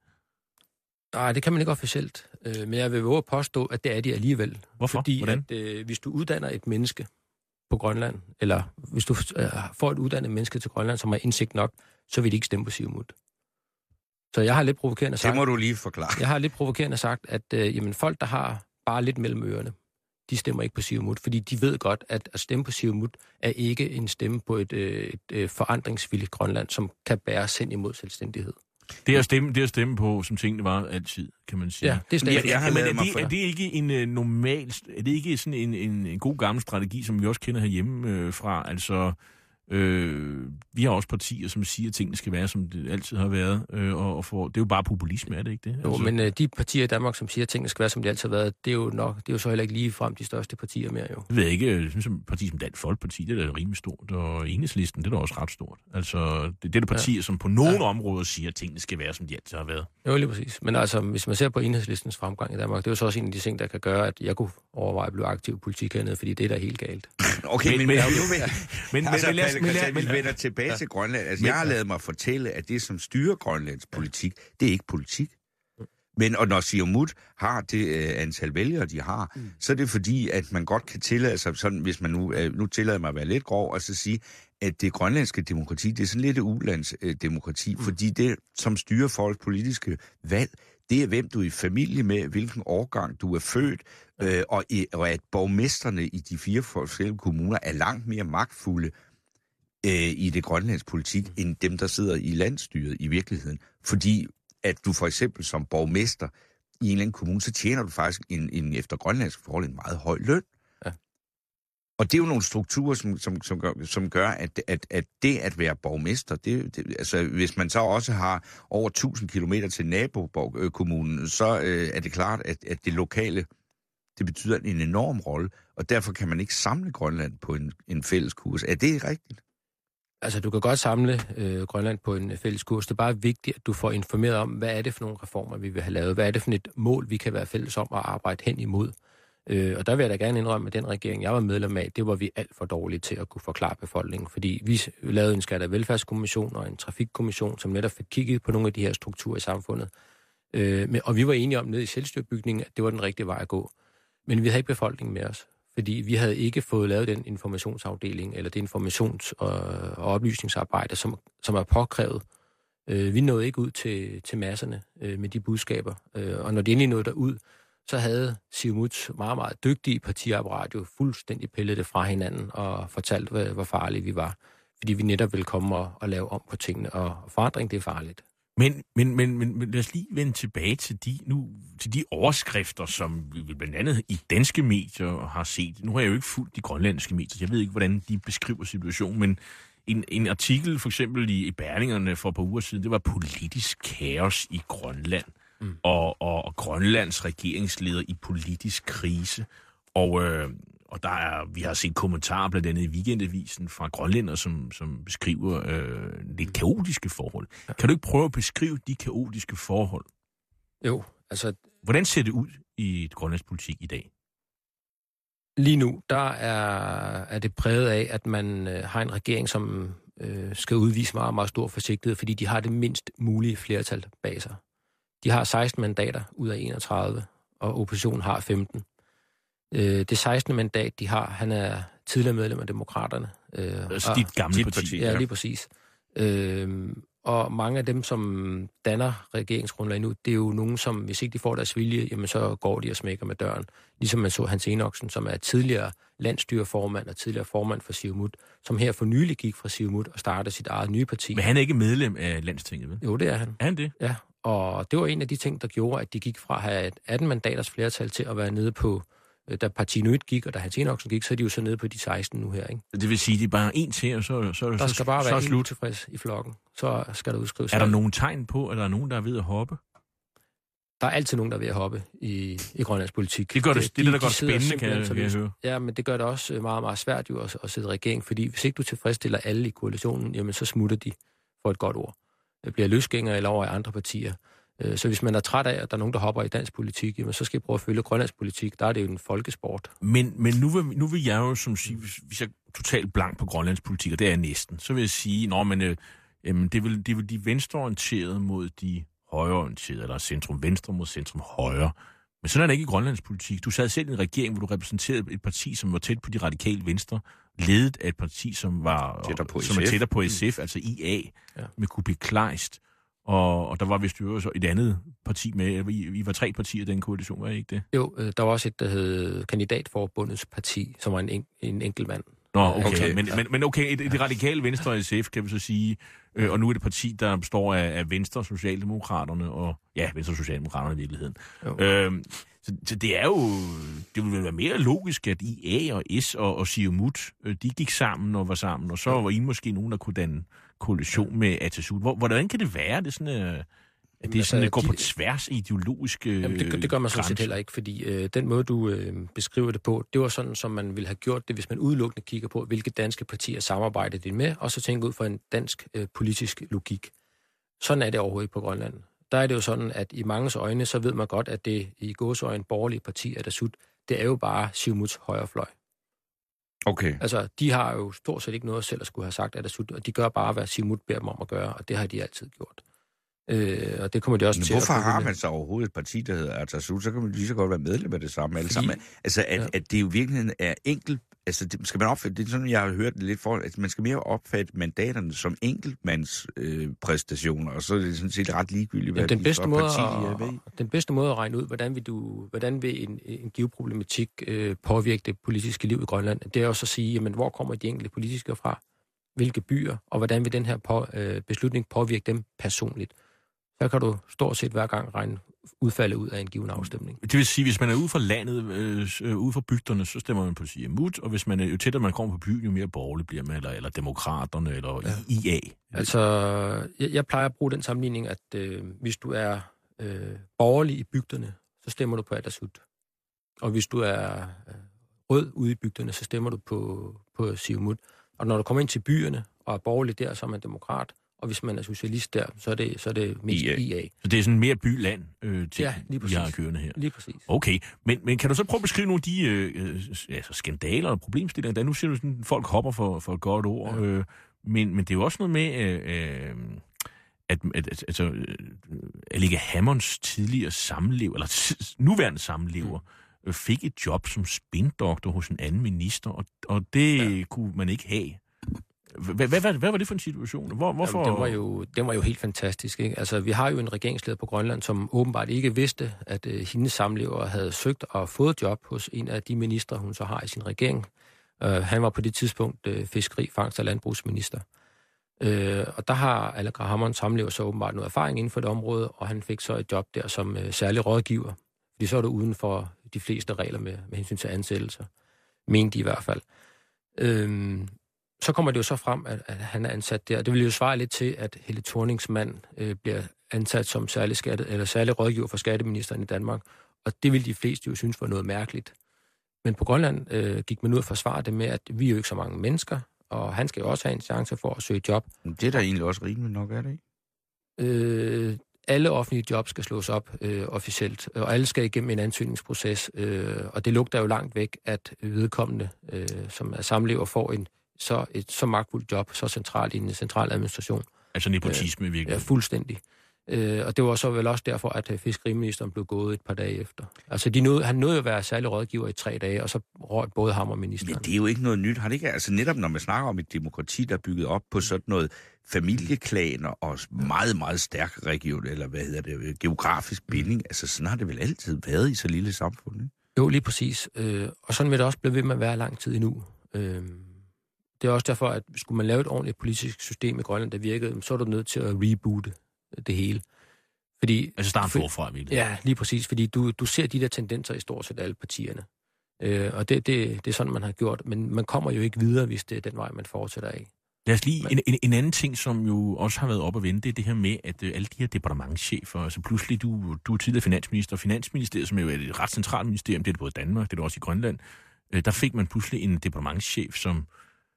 Nej, det kan man ikke officielt. Øh, men jeg vil våge at påstå, at det er de alligevel. Hvorfor? Fordi Hvordan? At, øh, hvis du uddanner et menneske på Grønland, eller hvis du øh, får et uddannet menneske til Grønland, som har indsigt nok, så vil de ikke stemme på Siumut. Så jeg har lidt provokerende sagt... Det må du lige forklare. Jeg har lidt provokerende sagt, at øh, jamen, folk, der har bare lidt mellem ørerne, de stemmer ikke på Siumut, fordi de ved godt, at at stemme på Siumut er ikke en stemme på et, øh, et øh, forandringsvilligt Grønland, som kan bære sind imod selvstændighed. Det er at stemme, det er at stemme på, som tingene var altid, kan man sige. Ja, det er stadig. Jeg, jeg har men lavet er, mig det, for er det ikke en uh, normal, er det ikke sådan en, en, en god gammel strategi, som vi også kender herhjemme øh, fra? Altså, øh, vi har også partier, som siger, at tingene skal være, som det altid har været, øh, og, og for, det er jo bare populisme, er det ikke det? Jo, altså. men øh, de partier i Danmark, som siger, at tingene skal være, som de altid har været, det er jo nok, det er jo så heller ikke lige frem de største partier mere, jo. Jeg ved ikke, jeg synes, et parti som Dansk Folkeparti, det er da rimelig stort, og Enhedslisten, det er da også ret stort. Altså, det, det er der partier, ja. som på nogle ja. områder siger, at tingene skal være, som de altid har været. Jo, lige præcis. Men altså, hvis man ser på Enhedslistens fremgang i Danmark, det er jo så også en af de ting, der kan gøre, at jeg kunne overveje at blive aktiv i politik hernede, fordi det er da helt galt. Okay, men, men, men, men, men, altså, men, men, men, men, vi vender tilbage ja. til Grønland. Altså, jeg har lavet mig fortælle, at det, som styrer Grønlands politik, det er ikke politik. Men og når Siumut har det øh, antal vælgere, de har, mm. så er det fordi, at man godt kan tillade sig, sådan, hvis man nu, øh, nu tillader mig at være lidt grov, og så sige, at det grønlandske demokrati, det er sådan lidt et ulandsdemokrati, øh, mm. fordi det, som styrer folks politiske valg, Det er, hvem du er i familie med, hvilken årgang du er født, øh, og, i, og at borgmesterne i de fire forskellige kommuner er langt mere magtfulde øh, i det grønlandske politik, end dem, der sidder i landsstyret i virkeligheden. Fordi at du for eksempel som borgmester i en eller anden kommune, så tjener du faktisk en, en efter grønlandsk forhold en meget høj løn. Ja. Og det er jo nogle strukturer, som, som, som, gør, som gør, at, at, at det at være borgmester, det, det, altså hvis man så også har over tusind kilometer til nabokommunen, så øh, er det klart, at, at det lokale, det betyder en enorm rolle, og derfor kan man ikke samle Grønland på en, en fælles kurs. Er det rigtigt? Altså, du kan godt samle øh, Grønland på en fælles kurs. Det er bare vigtigt, at du får informeret om, hvad er det for nogle reformer, vi vil have lavet? Hvad er det for et mål, vi kan være fælles om at arbejde hen imod? Øh, og der vil jeg da gerne indrømme, at den regering, jeg var medlem af, det var vi alt for dårlige til at kunne forklare befolkningen. Fordi vi lavede en skatte- og velfærdskommission og en trafikkommission, som netop fik kigget på nogle af de her strukturer i samfundet. Øh, og vi var enige om nede i selvstyrebygningen, at det var den rigtige vej at gå. Men vi havde ikke befolkningen med os. Fordi vi havde ikke fået lavet den informationsafdeling, eller det informations- og, og oplysningsarbejde, som, som er påkrævet. Øh, vi nåede ikke ud til, til masserne øh, med de budskaber. Øh, og når de endelig nåede derud, så havde Siumuts meget, meget dygtige partiapparat jo fuldstændig pillet det fra hinanden og fortalt, hvor, hvor farlige vi var. Fordi vi netop ville komme og, og lave om på tingene, og forandring, det er farligt. Men, men, men, men, men lad os lige vende tilbage til de, nu, til de overskrifter, som vi blandt andet i danske medier har set. Nu har jeg jo ikke fulgt de grønlandske medier, jeg ved ikke, hvordan de beskriver situationen, men en, en artikel for eksempel i, i Berlingerne for et par uger siden, det var politisk kaos i Grønland, mm. og, og, og Grønlands regeringsleder i politisk krise. Og, øh, og der er, vi har set kommentarer blandt andet i Weekendavisen fra grønlænder, som, som beskriver øh, lidt kaotiske forhold. Ja. Kan du ikke prøve at beskrive de kaotiske forhold? Jo, altså... Hvordan ser det ud i et grønlandsk politik i dag? Lige nu, der er, er det præget af, at man øh, har en regering, som øh, skal udvise meget, meget stor forsigtighed, fordi de har det mindst mulige flertal bag sig. De har seksten mandater ud af enogtredive, og oppositionen har femten. Øh, det sekstende mandat, de har, han er tidligere medlem af Demokraterne. Øh, altså dit gamle parti. parti. Ja, lige præcis. Øh, og mange af dem, som danner regeringsgrundlag nu, det er jo nogen, som, hvis ikke de får deres vilje, jamen så går de og smækker med døren. Ligesom man så Hans Enoksen, som er tidligere landstyreformand og tidligere formand for Siumut, som her for nylig gik fra Siumut og startede sit eget nye parti. Men han er ikke medlem af Landstinget, vel? Jo, det er han. Er han det? Ja, og det var en af de ting, der gjorde, at de gik fra at have et atten mandaters flertal til at være nede på, da Partinuit gik, og da Hans Enoksen gik, så er de jo så nede på de seksten nu her, ikke? Det vil sige, at det er bare en til, og så, så, der skal så, bare så være en tilfreds i flokken. Så skal der udskrives. Er der nogen tegn på, at der er nogen, der er ved at hoppe? Der er altid nogen, der er ved at hoppe i, i Grønlands politik. Det gør det, det, de, det der gør de spændende, kan jeg, kan jeg høre. Ja, men det gør det også meget, meget svært jo at, at sidde i regering, fordi hvis ikke du tilfredsstiller alle i koalitionen, jamen så smutter de for et godt ord. Det bliver løsgængere eller over i andre partier. Så hvis man er træt af, at der er nogen, der hopper i dansk politik, jamen, så skal jeg prøve at følge Grønlands politik. Der er det jo en folkesport. Men, men nu, vil, nu vil jeg jo som sige, hvis, hvis jeg er totalt blank på Grønlands politik, og det er jeg næsten, så vil jeg sige, nå, men øh, øh, det, er vel, det er vel de venstreorienterede mod de højreorienterede, eller centrum-venstre mod centrum-højre. Men sådan er det ikke i Grønlands politik. Du sad selv i en regering, hvor du repræsenterede et parti, som var tæt på de radikale venstre, ledet af et parti, som var tættere på som er tættere på S F, mm. altså I A, ja. Med Kubi Kleist. Og, og der var vist jo så et andet parti med. I, I var tre partier i den koalition, var I ikke det? Jo, øh, der var også et, der hed Kandidatforbundets parti, som var en, en, en enkelt mand. Nå, okay. okay. Men, men, men okay, det radikale Venstre og S F, kan vi så sige, øh, og nu er det parti, der består af, af Venstre, Socialdemokraterne, og ja, Venstre Socialdemokraterne i virkeligheden. Øhm, så, så det er jo, det ville være mere logisk, at I A og S og, og Siumut, øh, de gik sammen og var sammen, og så var I måske nogen, der kunne danne koalition med Atassut. Hvordan kan det være, det er sådan, at det er sådan, altså, går de, på tværs ideologiske øh, jamen det, det gør man sådan set heller ikke, fordi øh, den måde, du øh, beskriver det på, det var sådan, som man ville have gjort det, hvis man udelukkende kigger på, hvilke danske partier samarbejder det med, og så tænker ud fra en dansk øh, politisk logik. Sådan er det overhovedet ikke på Grønland. Der er det jo sådan, at i manges øjne, så ved man godt, at det i gåseøjne borgerlige parti, Atassut, det er jo bare Siumuts højrefløj. Okay. Altså, de har jo stort set ikke noget selv at skulle have sagt, at og de gør bare, hvad Siumut beder dem om at gøre, og det har de altid gjort. Øh, og det kommer de også Men til hvorfor at har man så overhovedet et parti, der hedder Atassut? Så kan man lige så godt være medlem af det samme alle sammen. Altså, at, ja. at det jo virkelig er enkelt Altså, det, skal man opfatte, det er sådan, jeg har hørt det lidt for, at man skal mere opfatte mandaterne som enkeltmands øh, præstationer, og så er det sådan set ret ligegyldigt, hvad ja, den de bedste måde parti at, er ved. Den bedste måde at regne ud, hvordan vil, du, hvordan vil en, en geoproblematik øh, påvirke det politiske liv i Grønland, det er også at sige, jamen, hvor kommer de enkelte politikere fra, hvilke byer, og hvordan vil den her på, øh, beslutning påvirke dem personligt. Så kan du stort set hver gang regne udfaldet ud af en given afstemning. Det vil sige, hvis man er ude fra landet, øh, ude fra bygderne, så stemmer man på Siumut, og hvis man er, jo tættere man kommer på byen, jo mere borgerlig bliver man, eller, eller demokraterne, eller ja. I A. Altså, jeg, jeg plejer at bruge den sammenligning, at øh, hvis du er øh, borgerlig i bygderne, så stemmer du på Atassut. Og hvis du er øh, rød ude i bygderne, så stemmer du på, på Siumut. Og når du kommer ind til byerne og er borgerlig der, så er man demokrat. Og hvis man er socialist der, så er det, så er det mest I A. I A. Så det er sådan mere by-land øh, til, ja, lige præcis. I har kørende her? Lige præcis. Okay, men, men kan du så prøve at beskrive nogle af de øh, altså skandaler og problemstillinger, der nu siger du sådan, at folk hopper for, for et godt ord, ja. øh, men, men det er jo også noget med, øh, at, at, at altså, Aleqa Hammonds tidligere samlever, eller t- nuværende samlever, mm. øh, fik et job som spindoktor hos en anden minister, og, og det ja. kunne man ikke have. Hvad, hvad, hvad, hvad var det for en situation? Hvor, hvorfor? Jamen, den, var jo, den var jo helt fantastisk. Ikke? Altså, vi har jo en regeringsleder på Grønland, som åbenbart ikke vidste, at uh, hendes samlever havde søgt og fået job hos en af de ministre, hun så har i sin regering. Uh, han var på det tidspunkt uh, fiskeri, fangst og landbrugsminister. Uh, og der har Aleqa Hammonds samlever så åbenbart noget erfaring inden for det område, og han fik så et job der som uh, særlig rådgiver. Fordi så er det uden for de fleste regler med, med hensyn til ansættelser. Mente de i hvert fald. Uh, Så kommer det jo så frem, at, at han er ansat der. Det vil jo svare lidt til, at Helle Thornings mand øh, bliver ansat som særlig, skatte, eller særlig rådgiver for skatteministeren i Danmark. Og det vil de fleste jo synes var noget mærkeligt. Men på Grønland øh, gik man ud og forsvare det med, at vi er jo ikke så mange mennesker, og han skal jo også have en chance for at søge job. Det er da egentlig også rimeligt nok, er det ikke? Øh, alle offentlige jobs skal slås op øh, officielt, og alle skal igennem en ansøgningsproces. Øh, og det lugter jo langt væk, at vedkommende, øh, som er samlever, får en så et så magtfuldt job, så centralt i en central administration. Altså nepotisme virkelig? Ja, fuldstændig. Øh, og det var så vel også derfor, at fiskeriministeren blev gået et par dage efter. Altså, de nåede, han nåede at være særlig rådgiver i tre dage, og så røg både ham og ministeren. Men det er jo ikke noget nyt, har det ikke? Altså netop når man snakker om et demokrati, der er bygget op på sådan noget familieklaner og meget, meget stærk region, eller hvad hedder det, geografisk binding, altså sådan har det vel altid været i så lille samfund, ikke? Jo, lige præcis. Øh, og sådan vil det også blive ved med at være lang tid endnu. Øh, Det er også derfor, at skulle man lave et ordentligt politisk system i Grønland, der virkede, så er du nødt til at reboote det hele. Fordi, altså starte forfra, virkelig. Ja, lige præcis, fordi du, du ser de der tendenser i stort set alle partierne. Øh, og det, det, det er sådan, man har gjort. Men man kommer jo ikke videre, hvis det er den vej, man fortsætter af. Lad os lige, en, en, en anden ting, som jo også har været op at vende, det er det her med, at øh, alle de her departementschefer, altså pludselig, du, du er tidligere finansminister, og Finansministeriet, som er jo et ret centralt ministerium, det er det både i Danmark, det er det også i Grønland, øh, der fik man pludselig en departementschef, som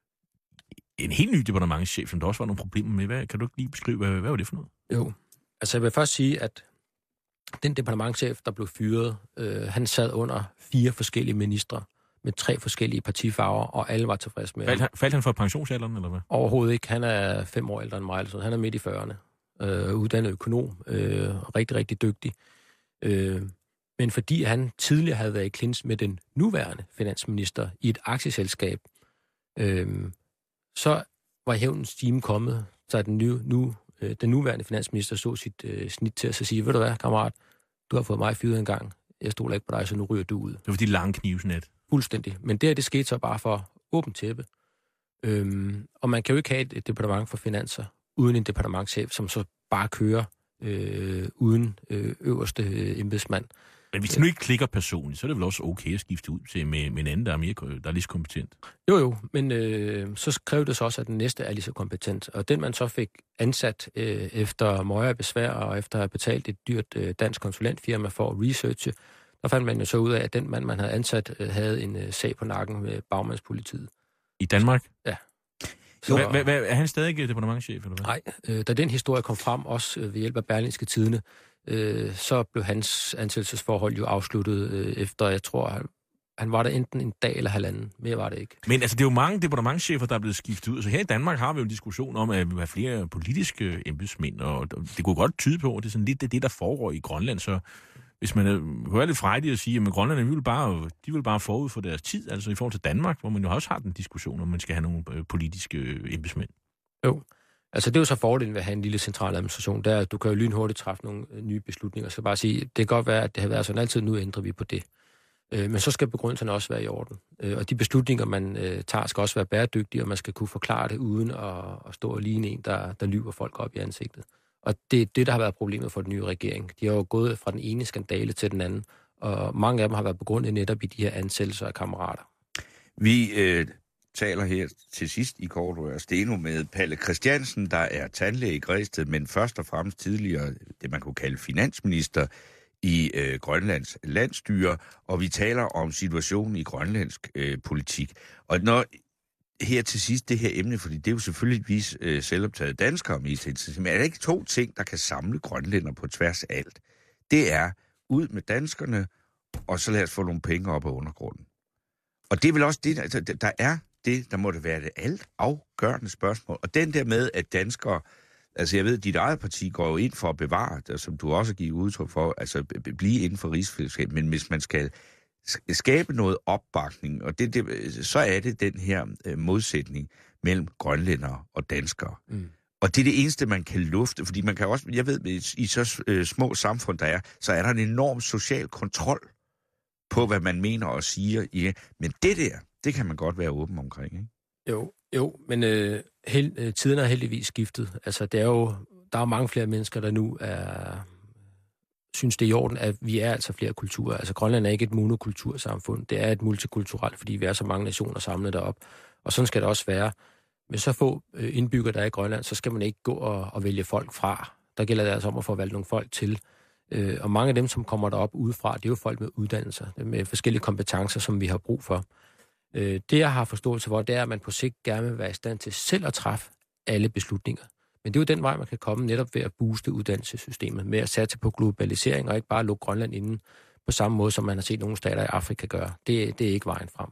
en helt ny departementschef, som der også var nogle problemer med. Hvad, kan du ikke lige beskrive, hvad, hvad var det for noget? Jo, altså jeg vil først sige, at den departementschef, der blev fyret, øh, han sad under fire forskellige ministre med tre forskellige partifarver, og alle var tilfredse med faldt han. Faldt han for pensionsalderen, eller hvad? Overhovedet ikke. Han er fem år ældre end mig, altså han er midt i fyrrerne. Øh, uddannet økonom, øh, rigtig, rigtig dygtig. Øh, men fordi han tidligere havde været i klins med den nuværende finansminister i et aktieselskab, øh, så var hævnens time kommet, så den, nu, nu, øh, den nuværende finansminister så sit øh, snit til at sige, ved du hvad, kammerat, du har fået mig fyret en gang, jeg stoler ikke på dig, så nu ryger du ud. Det var de lange knivsnet. Fuldstændig. Men det her, det skete så bare for åbent tæppe. Øhm, og man kan jo ikke have et, et departement for finanser, uden en departementschef, som så bare kører øh, uden øh, øverste øh, embedsmand. Men hvis det nu ikke klikker personligt, så er det vel også okay at skifte ud til med, med en anden, der er, mere, der er lige så kompetent? Jo, jo, men øh, så skrev det så også, at den næste er lige så kompetent. Og den, man så fik ansat øh, efter møje besvær og efter at have betalt et dyrt øh, dansk konsulentfirma for at researche, der fandt man jo så ud af, at den mand, man havde ansat, øh, havde en øh, sag på nakken med bagmandspolitiet. I Danmark? Ja. Så, hva, hva, hva, er han stadig departementschef, eller hvad? Nej, øh, da den historie kom frem, også øh, ved hjælp af Berlingske Tidende, øh, så blev hans ansættelsesforhold jo afsluttet øh, efter, jeg tror, han, han var der enten en dag eller halvanden. Mere var det ikke. Men altså, det er jo mange departementschefer, der er blevet skiftet ud. Så her i Danmark har vi jo en diskussion om, at vi har flere politiske embedsmænd, og det kunne godt tyde på, at det er sådan lidt det, det der foregår i Grønland. Så hvis man hører lidt frejdigt at sige, at grønlænderne vil bare, de vil bare forud for deres tid, altså i forhold til Danmark, hvor man jo også har den diskussion, om man skal have nogle politiske embedsmænd. Jo, altså det er jo så fordelen ved at have en lille central administration, der du kan jo lynhurtigt træffe nogle nye beslutninger. Så bare sige, det kan godt være, at det har været sådan altid, nu ændrer vi på det. Men så skal begrundelserne også være i orden. Og de beslutninger, man tager, skal også være bæredygtige, og man skal kunne forklare det uden at, at stå og ligne en, der, der lyver folk op i ansigtet. Og det er det, der har været problemet for den nye regering. De har jo gået fra den ene skandale til den anden, og mange af dem har været begrundet netop i de her ansættelser af kammerater. Vi øh, taler her til sidst i Cordua og Steno med Palle Christiansen, der er tandlæge i Græsted, men først og fremmest tidligere det, man kunne kalde finansminister i øh, Grønlands landstyre, og vi taler om situationen i grønlandsk øh, politik. Og når her til sidst det her emne, fordi det er jo selvfølgelig øh, selvoptaget danskere mest, men er der ikke to ting, der kan samle grønlænder på tværs af alt? Det er ud med danskerne, og så lad os få nogle penge op af undergrunden. Og det er vel også det, altså, der er det, der må det være det alt afgørende spørgsmål. Og den der med, at danskere, altså jeg ved, at dit eget parti går jo ind for at bevare det, som du også har givet udtryk for, altså blive inden for rigsfællesskab, men hvis man skal skabe noget opbakning, og det, det, så er det den her øh, modsætning mellem grønlændere og danskere. Mm. Og det er det eneste, man kan lufte, fordi man kan også, jeg ved, i så øh, små samfund, der er, så er der en enorm social kontrol på, hvad man mener og siger. Ja. Men det der, det kan man godt være åben omkring, ikke? Jo, jo, men øh, held, øh, tiden er heldigvis skiftet. Altså, det er jo, der er mange flere mennesker, der nu er, synes det er i orden, at vi er altså flere kulturer. Altså, Grønland er ikke et monokultursamfund. Det er et multikulturelt, fordi vi er så mange nationer samlet derop. Og sådan skal det også være. Med så få indbyggere, der er i Grønland, så skal man ikke gå og, og vælge folk fra. Der gælder det altså om at få valgt nogle folk til. Øh, og mange af dem, som kommer derop udefra, det er jo folk med uddannelser, med forskellige kompetencer, som vi har brug for. Øh, det, jeg har forståelse for, det er, at man på sigt gerne vil være i stand til selv at træffe alle beslutninger. Men det er jo den vej, man kan komme netop ved at booste uddannelsessystemet, med at satse på globalisering og ikke bare lukke Grønland inden på samme måde, som man har set nogle stater i Afrika gøre. Det, det er ikke vejen frem.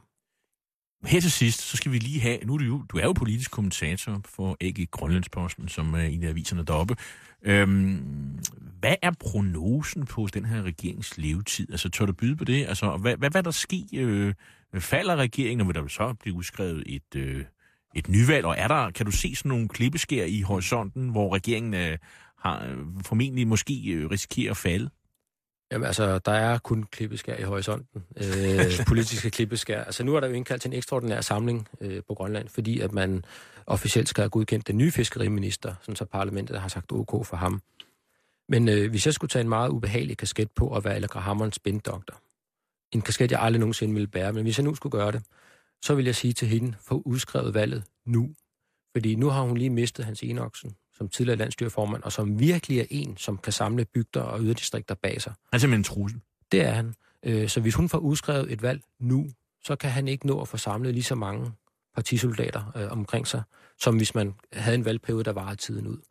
Her til sidst, så skal vi lige have, nu er du jo, du er jo politisk kommentator for A G Grønlandsposten, som er en af aviserne deroppe. Øhm, hvad er prognosen på den her regerings levetid? Altså, tør du byde på det? Altså, hvad, hvad, hvad der ske? Øh, falder regeringen, og vil der så blive udskrevet et, øh, et nyvalg? Og er der, kan du se sådan nogle klippeskær i horisonten, hvor regeringen øh, har øh, formentlig måske øh, risikerer at falde? Jamen altså, der er kun klippeskær i horisonten. Øh, politiske klippeskær. Altså nu er der jo indkaldt til en ekstraordinær samling øh, på Grønland, fordi at man officielt skal have godkendt den nye fiskeriminister, sådan så parlamentet har sagt OK for ham. Men øh, hvis jeg skulle tage en meget ubehagelig kasket på og være Allegra Hammerens spindoktor, en kasket, jeg aldrig nogensinde ville bære, men hvis jeg nu skulle gøre det, så vil jeg sige til hende, få udskrevet valget nu. Fordi nu har hun lige mistet Hans Enoksen som tidligere landstyreformand, og som virkelig er en, som kan samle bygder og yderdistrikter bag sig. Han er simpelthen en trussel. Det er han. Så hvis hun får udskrevet et valg nu, så kan han ikke nå at få samlet lige så mange partisoldater øh, omkring sig, som hvis man havde en valgperiode, der varede tiden ud.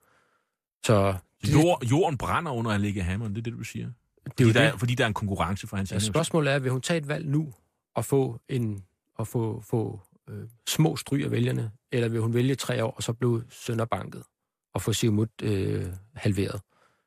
Så det, Jord, jorden brænder under Allegra Hammeren, det er det, du siger? Fordi, det er der, fordi der er en konkurrence for hans... Ja, spørgsmålet er, vil hun tage et valg nu og få, en, og få, få øh, små stryg af vælgerne, eller vil hun vælge tre år og så blive sønderbanket og få Siumut øh, halveret?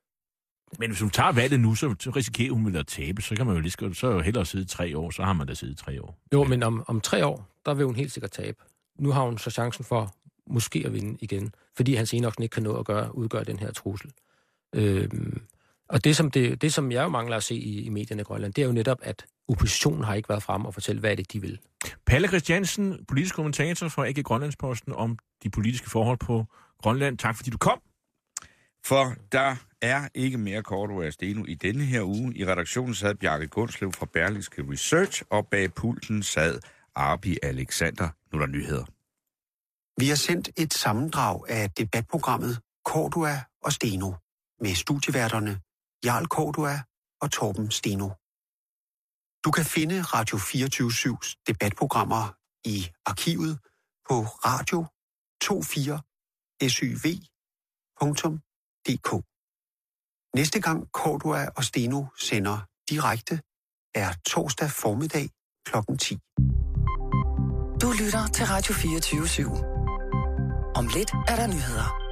Men hvis hun tager valget nu, så, så risikerer hun vel at tabe. Så kan man jo lige så jo hellere sidde tre år, så har man da siddet tre år. Jo, men om, om tre år, der vil hun helt sikkert tabe. Nu har hun så chancen for måske at vinde igen, fordi Hans Enoksen ikke kan nå at gøre, udgøre den her trussel. Øhm, og det som, det, det, som jeg jo mangler at se i, i medierne i Grønland, det er jo netop, at oppositionen har ikke været frem og fortælle, hvad er det, de vil. Palle Christiansen, politisk kommentator for A G Grønlandsposten om de politiske forhold på Grønland. Tak fordi du kom. For der er ikke mere Cordua og Steno i denne her uge. I redaktionen sad Bjarke Gundslev fra Berlingske Research, og bag pulten sad Arbi Alexander. Nu er der nyheder. Vi har sendt et sammendrag af debatprogrammet Cordua og Steno med studieværterne Jarl Cordua og Torben Steno. Du kan finde Radio fireogtyve syvs debatprogrammer i arkivet på radio to fire syv punktum d k. Næste gang Cordua og Steno sender direkte er torsdag formiddag klokken ti. Du lytter til Radio fireogtyve syv. Om lidt er der nyheder.